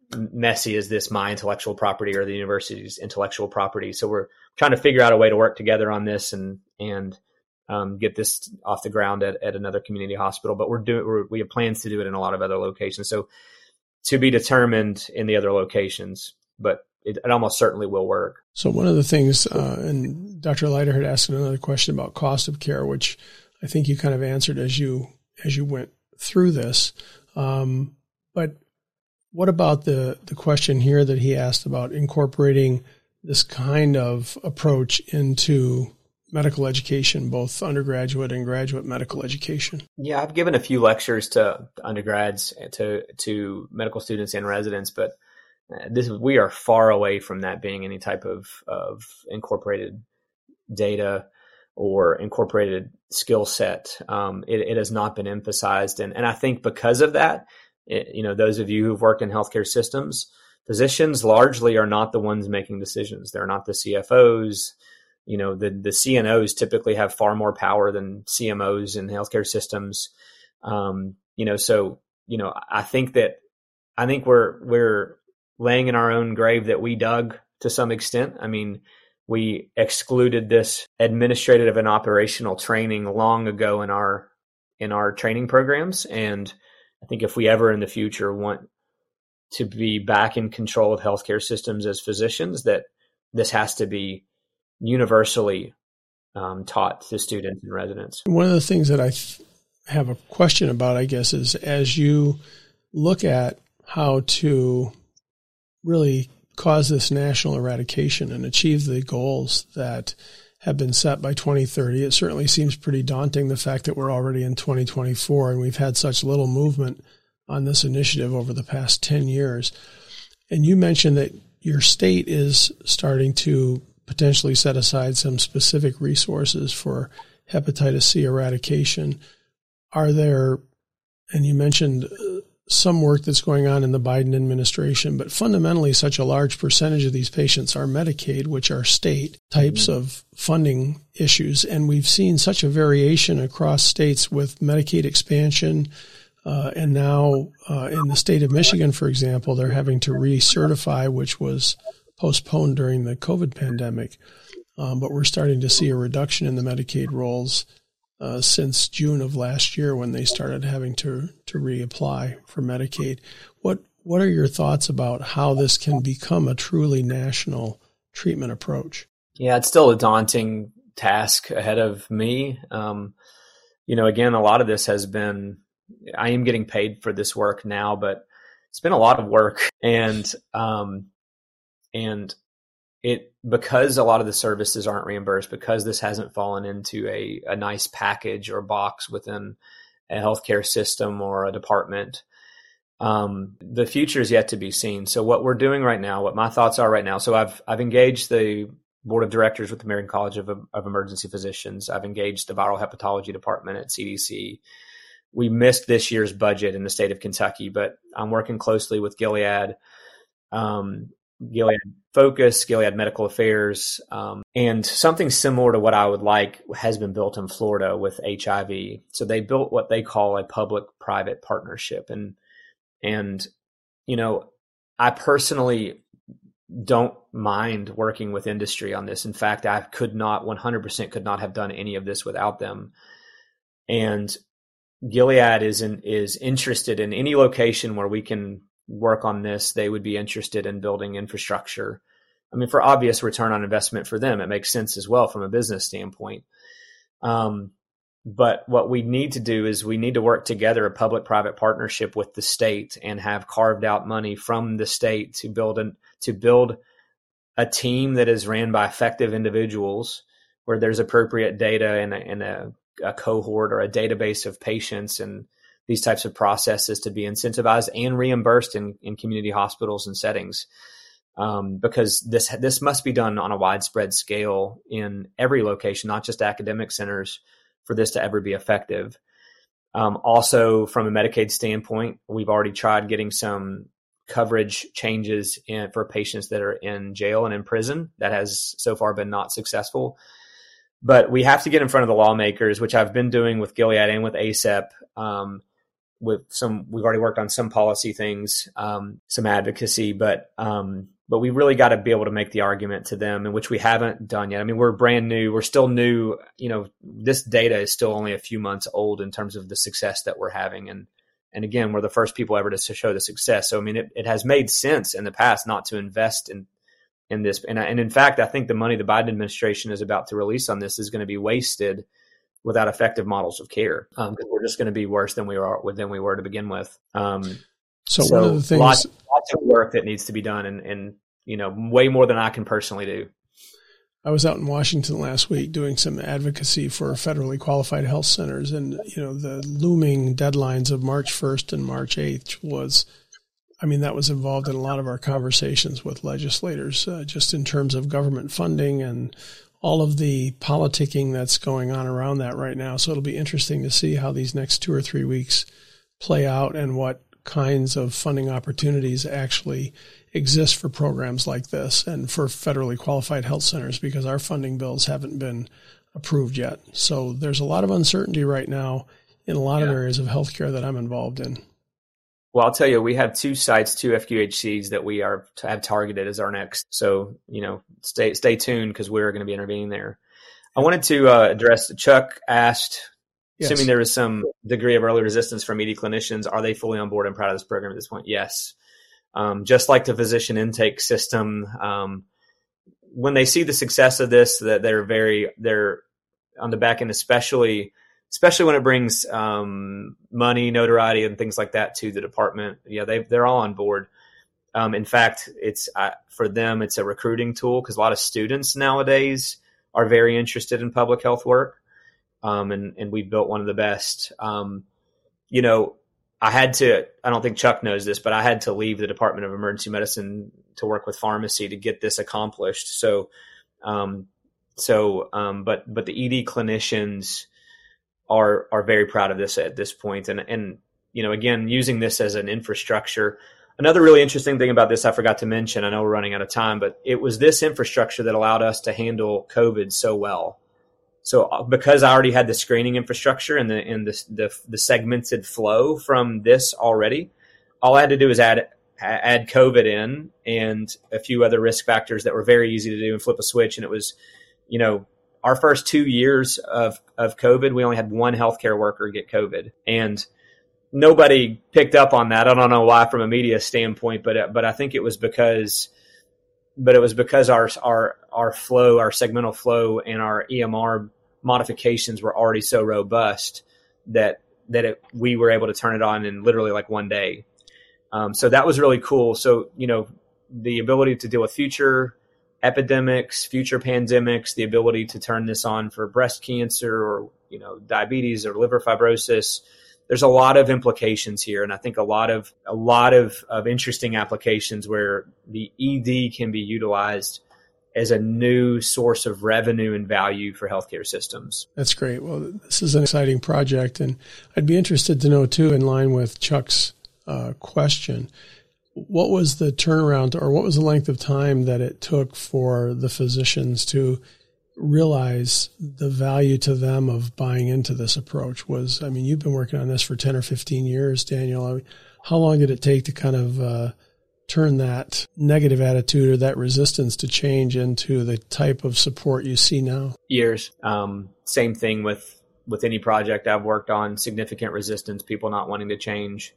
messy is this my intellectual property or the university's intellectual property? So we're trying to figure out a way to work together on this and and um, get this off the ground at, at another community hospital. But we're doing we're, we have plans to do it in a lot of other locations. So to be determined in the other locations, but it, it almost certainly will work. So one of the things, uh, and Doctor Leiter had asked another question about cost of care, which I think you kind of answered as you as you went through this. Um, but what about the, the question here that he asked about incorporating this kind of approach into medical education, both undergraduate and graduate medical education? Yeah, I've given a few lectures to undergrads, to to medical students and residents, but this we are far away from that being any type of, of incorporated data or incorporated skill set. Um, it, it has not been emphasized. And, and I think because of that, it, you know, those of you who've worked in healthcare systems, physicians largely are not the ones making decisions. They're not the C F Os. You know, the, the C N Os typically have far more power than C M Os in healthcare systems. Um, you know, so, you know, I think that, I think we're, we're laying in our own grave that we dug to some extent. I mean, we excluded this administrative and operational training long ago in our in our training programs. And I think if we ever in the future want to be back in control of healthcare systems as physicians, that this has to be universally um, taught to students and residents. One of the things that I th- have a question about, I guess, is as you look at how to really cause this national eradication and achieve the goals that have been set by twenty thirty. It certainly seems pretty daunting, the fact that we're already in twenty twenty-four and we've had such little movement on this initiative over the past ten years. And you mentioned that your state is starting to potentially set aside some specific resources for hepatitis C eradication. Are there, and you mentioned some work that's going on in the Biden administration, but fundamentally such a large percentage of these patients are Medicaid, which are state types mm-hmm. of funding issues. And we've seen such a variation across states with Medicaid expansion. Uh, and now uh, in the state of Michigan, for example, they're having to recertify, which was postponed during the COVID pandemic. Um, but we're starting to see a reduction in the Medicaid rolls Uh, since June of last year when they started having to, to reapply for Medicaid. What what are your thoughts about how this can become a truly national treatment approach? Yeah, it's still a daunting task ahead of me. Um, you know, again, a lot of this has been, I am getting paid for this work now, but it's been a lot of work. And, um, and It because a lot of the services aren't reimbursed, because this hasn't fallen into a, a nice package or box within a healthcare system or a department, um, the future is yet to be seen. So what we're doing right now, what my thoughts are right now, so I've I've engaged the board of directors with the American College of, of Emergency Physicians. I've engaged the viral hepatology department at C D C. We missed this year's budget in the state of Kentucky, but I'm working closely with Gilead. Um, Gilead Focus, Gilead Medical Affairs, um, and something similar to what I would like has been built in Florida with H I V. So they built what they call a public-private partnership. And, and, you know, I personally don't mind working with industry on this. In fact, I could not, one hundred percent could not have done any of this without them. And Gilead is in, is interested in any location where we can work on this. They would be interested in building infrastructure. I mean, for obvious return on investment for them, it makes sense as well from a business standpoint. Um, but what we need to do is we need to work together, a public-private partnership with the state, and have carved out money from the state to build an, to build a team that is ran by effective individuals, where there's appropriate data and a, and a, a cohort or a database of patients and these types of processes to be incentivized and reimbursed in, in community hospitals and settings. Um, because this, this must be done on a widespread scale in every location, not just academic centers, for this to ever be effective. Um, also, from a Medicaid standpoint, we've already tried getting some coverage changes in, for patients that are in jail and in prison. That has so far been not successful. But we have to get in front of the lawmakers, which I've been doing with Gilead and with A C E P, um, with some, we've already worked on some policy things, um, some advocacy, but, um, but we really got to be able to make the argument to them, in which we haven't done yet. I mean, we're brand new. We're still new. You know, this data is still only a few months old in terms of the success that we're having. And, and again, we're the first people ever to show the success. So, I mean, it, it has made sense in the past not to invest in, in this. And, and in fact, I think the money the Biden administration is about to release on this is going to be wasted without effective models of care, because um, we're just going to be worse than we are than we were to begin with. Um, so, so one of the things, lots, lots of work that needs to be done, and, and you know, way more than I can personally do. I was out in Washington last week doing some advocacy for federally qualified health centers, and you know, the looming deadlines of March first and March eighth was, I mean, that was involved in a lot of our conversations with legislators, uh, just in terms of government funding and all of the politicking that's going on around that right now. So it'll be interesting to see how these next two or three weeks play out and what kinds of funding opportunities actually exist for programs like this and for federally qualified health centers, because our funding bills haven't been approved yet. So there's a lot of uncertainty right now in a lot yeah. of areas of healthcare that I'm involved in. Well, I'll tell you, we have two sites, two F Q H Cs that we are to have targeted as our next. So, you know, stay stay tuned, because we're going to be intervening there. I wanted to uh, address, Chuck asked, yes. assuming there was some degree of early resistance from E D clinicians, are they fully on board and proud of this program at this point? Yes. Um, just like the physician intake system, um, when they see the success of this, that they're very, they're on the back end, especially especially when it brings um, money, notoriety, and things like that to the department. Yeah, they they're all on board. Um, in fact, it's uh, for them, it's a recruiting tool, because a lot of students nowadays are very interested in public health work, um, and and we built one of the best. Um, you know, I had to. I don't think Chuck knows this, but I had to leave the Department of Emergency Medicine to work with pharmacy to get this accomplished. So, um, so, um, but but the E D clinicians are are very proud of this at this point. And, and, you know, again, using this as an infrastructure. Another really interesting thing about this I forgot to mention, I know we're running out of time, but it was this infrastructure that allowed us to handle COVID so well. So because I already had the screening infrastructure and the and the the, the segmented flow from this already, all I had to do was add add COVID in and a few other risk factors that were very easy to do and flip a switch. And it was, you know, our first two years of, of COVID, we only had one healthcare worker get COVID, and nobody picked up on that. I don't know why from a media standpoint, but, but I think it was because, but it was because our, our, our flow, our segmental flow and our E M R modifications were already so robust that, that it, we were able to turn it on in literally like one day. Um, so that was really cool. So, you know, the ability to deal with future epidemics, future pandemics, the ability to turn this on for breast cancer or, you know, diabetes or liver fibrosis. There's a lot of implications here. And I think a lot of, a lot of, of interesting applications where the E D can be utilized as a new source of revenue and value for healthcare systems. That's great. Well, this is an exciting project. And I'd be interested to know too, in line with Chuck's uh, question, what was the turnaround, or what was the length of time that it took for the physicians to realize the value to them of buying into this approach? Was, I mean, you've been working on this for ten or fifteen years, Daniel. I mean, how long did it take to kind of uh, turn that negative attitude or that resistance to change into the type of support you see now? Years. Um, same thing with, with any project I've worked on, significant resistance, people not wanting to change.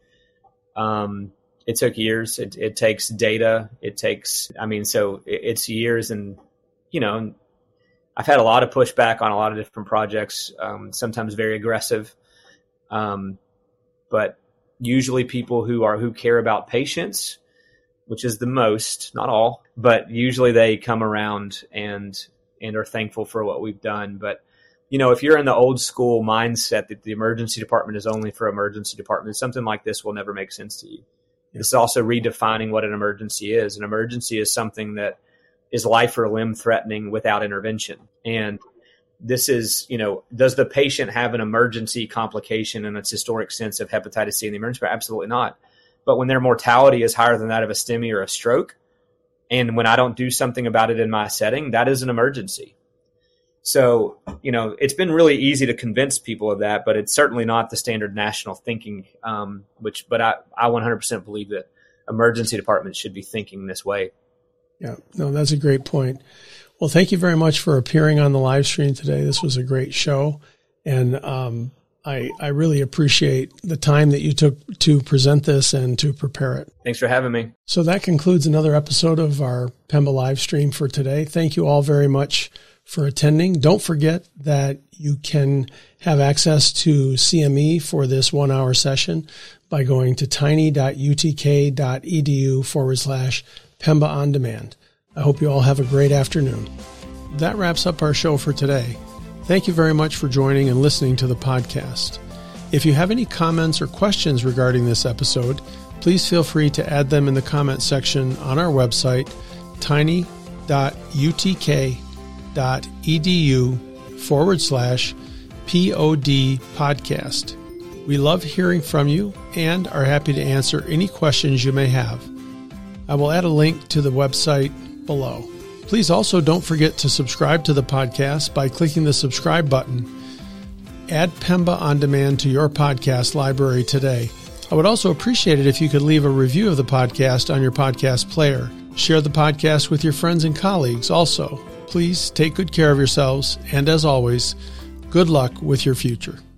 Um, It took years. It, it takes data. It takes, I mean, so it, it's years. And, you know, I've had a lot of pushback on a lot of different projects, um, sometimes very aggressive. Um, but usually people who are, who care about patients, which is the most, not all, but usually they come around and, and are thankful for what we've done. But, you know, if you're in the old school mindset that the emergency department is only for emergency departments, something like this will never make sense to you. This is also redefining what an emergency is. An emergency is something that is life or limb threatening without intervention. And this is, you know, does the patient have an emergency complication in its historic sense of hepatitis C in the emergency room? Absolutely not. But when their mortality is higher than that of a STEMI or a stroke, and when I don't do something about it in my setting, that is an emergency. So, you know, it's been really easy to convince people of that, but it's certainly not the standard national thinking, um, which, but I, I one hundred percent believe that emergency departments should be thinking this way. Yeah, no, that's a great point. Well, thank you very much for appearing on the live stream today. This was a great show. And um, I, I really appreciate the time that you took to present this and to prepare it. Thanks for having me. So that concludes another episode of our Pemba live stream for today. Thank you all very much for attending. Don't forget that you can have access to C M E for this one hour session by going to tiny.utk.edu forward slash Pemba on demand. I hope you all have a great afternoon. That wraps up our show for today. Thank you very much for joining and listening to the podcast. If you have any comments or questions regarding this episode, please feel free to add them in the comment section on our website, tiny.utk.edu forward slash pod podcast. We love hearing from you and are happy to answer any questions you may have. I will add a link to the website below. Please also don't forget to subscribe to the podcast by clicking the subscribe button. Add Pemba on Demand to your podcast library today. I would also appreciate it if you could leave a review of the podcast on your podcast player. Share the podcast with your friends and colleagues also. Please take good care of yourselves, and as always, good luck with your future.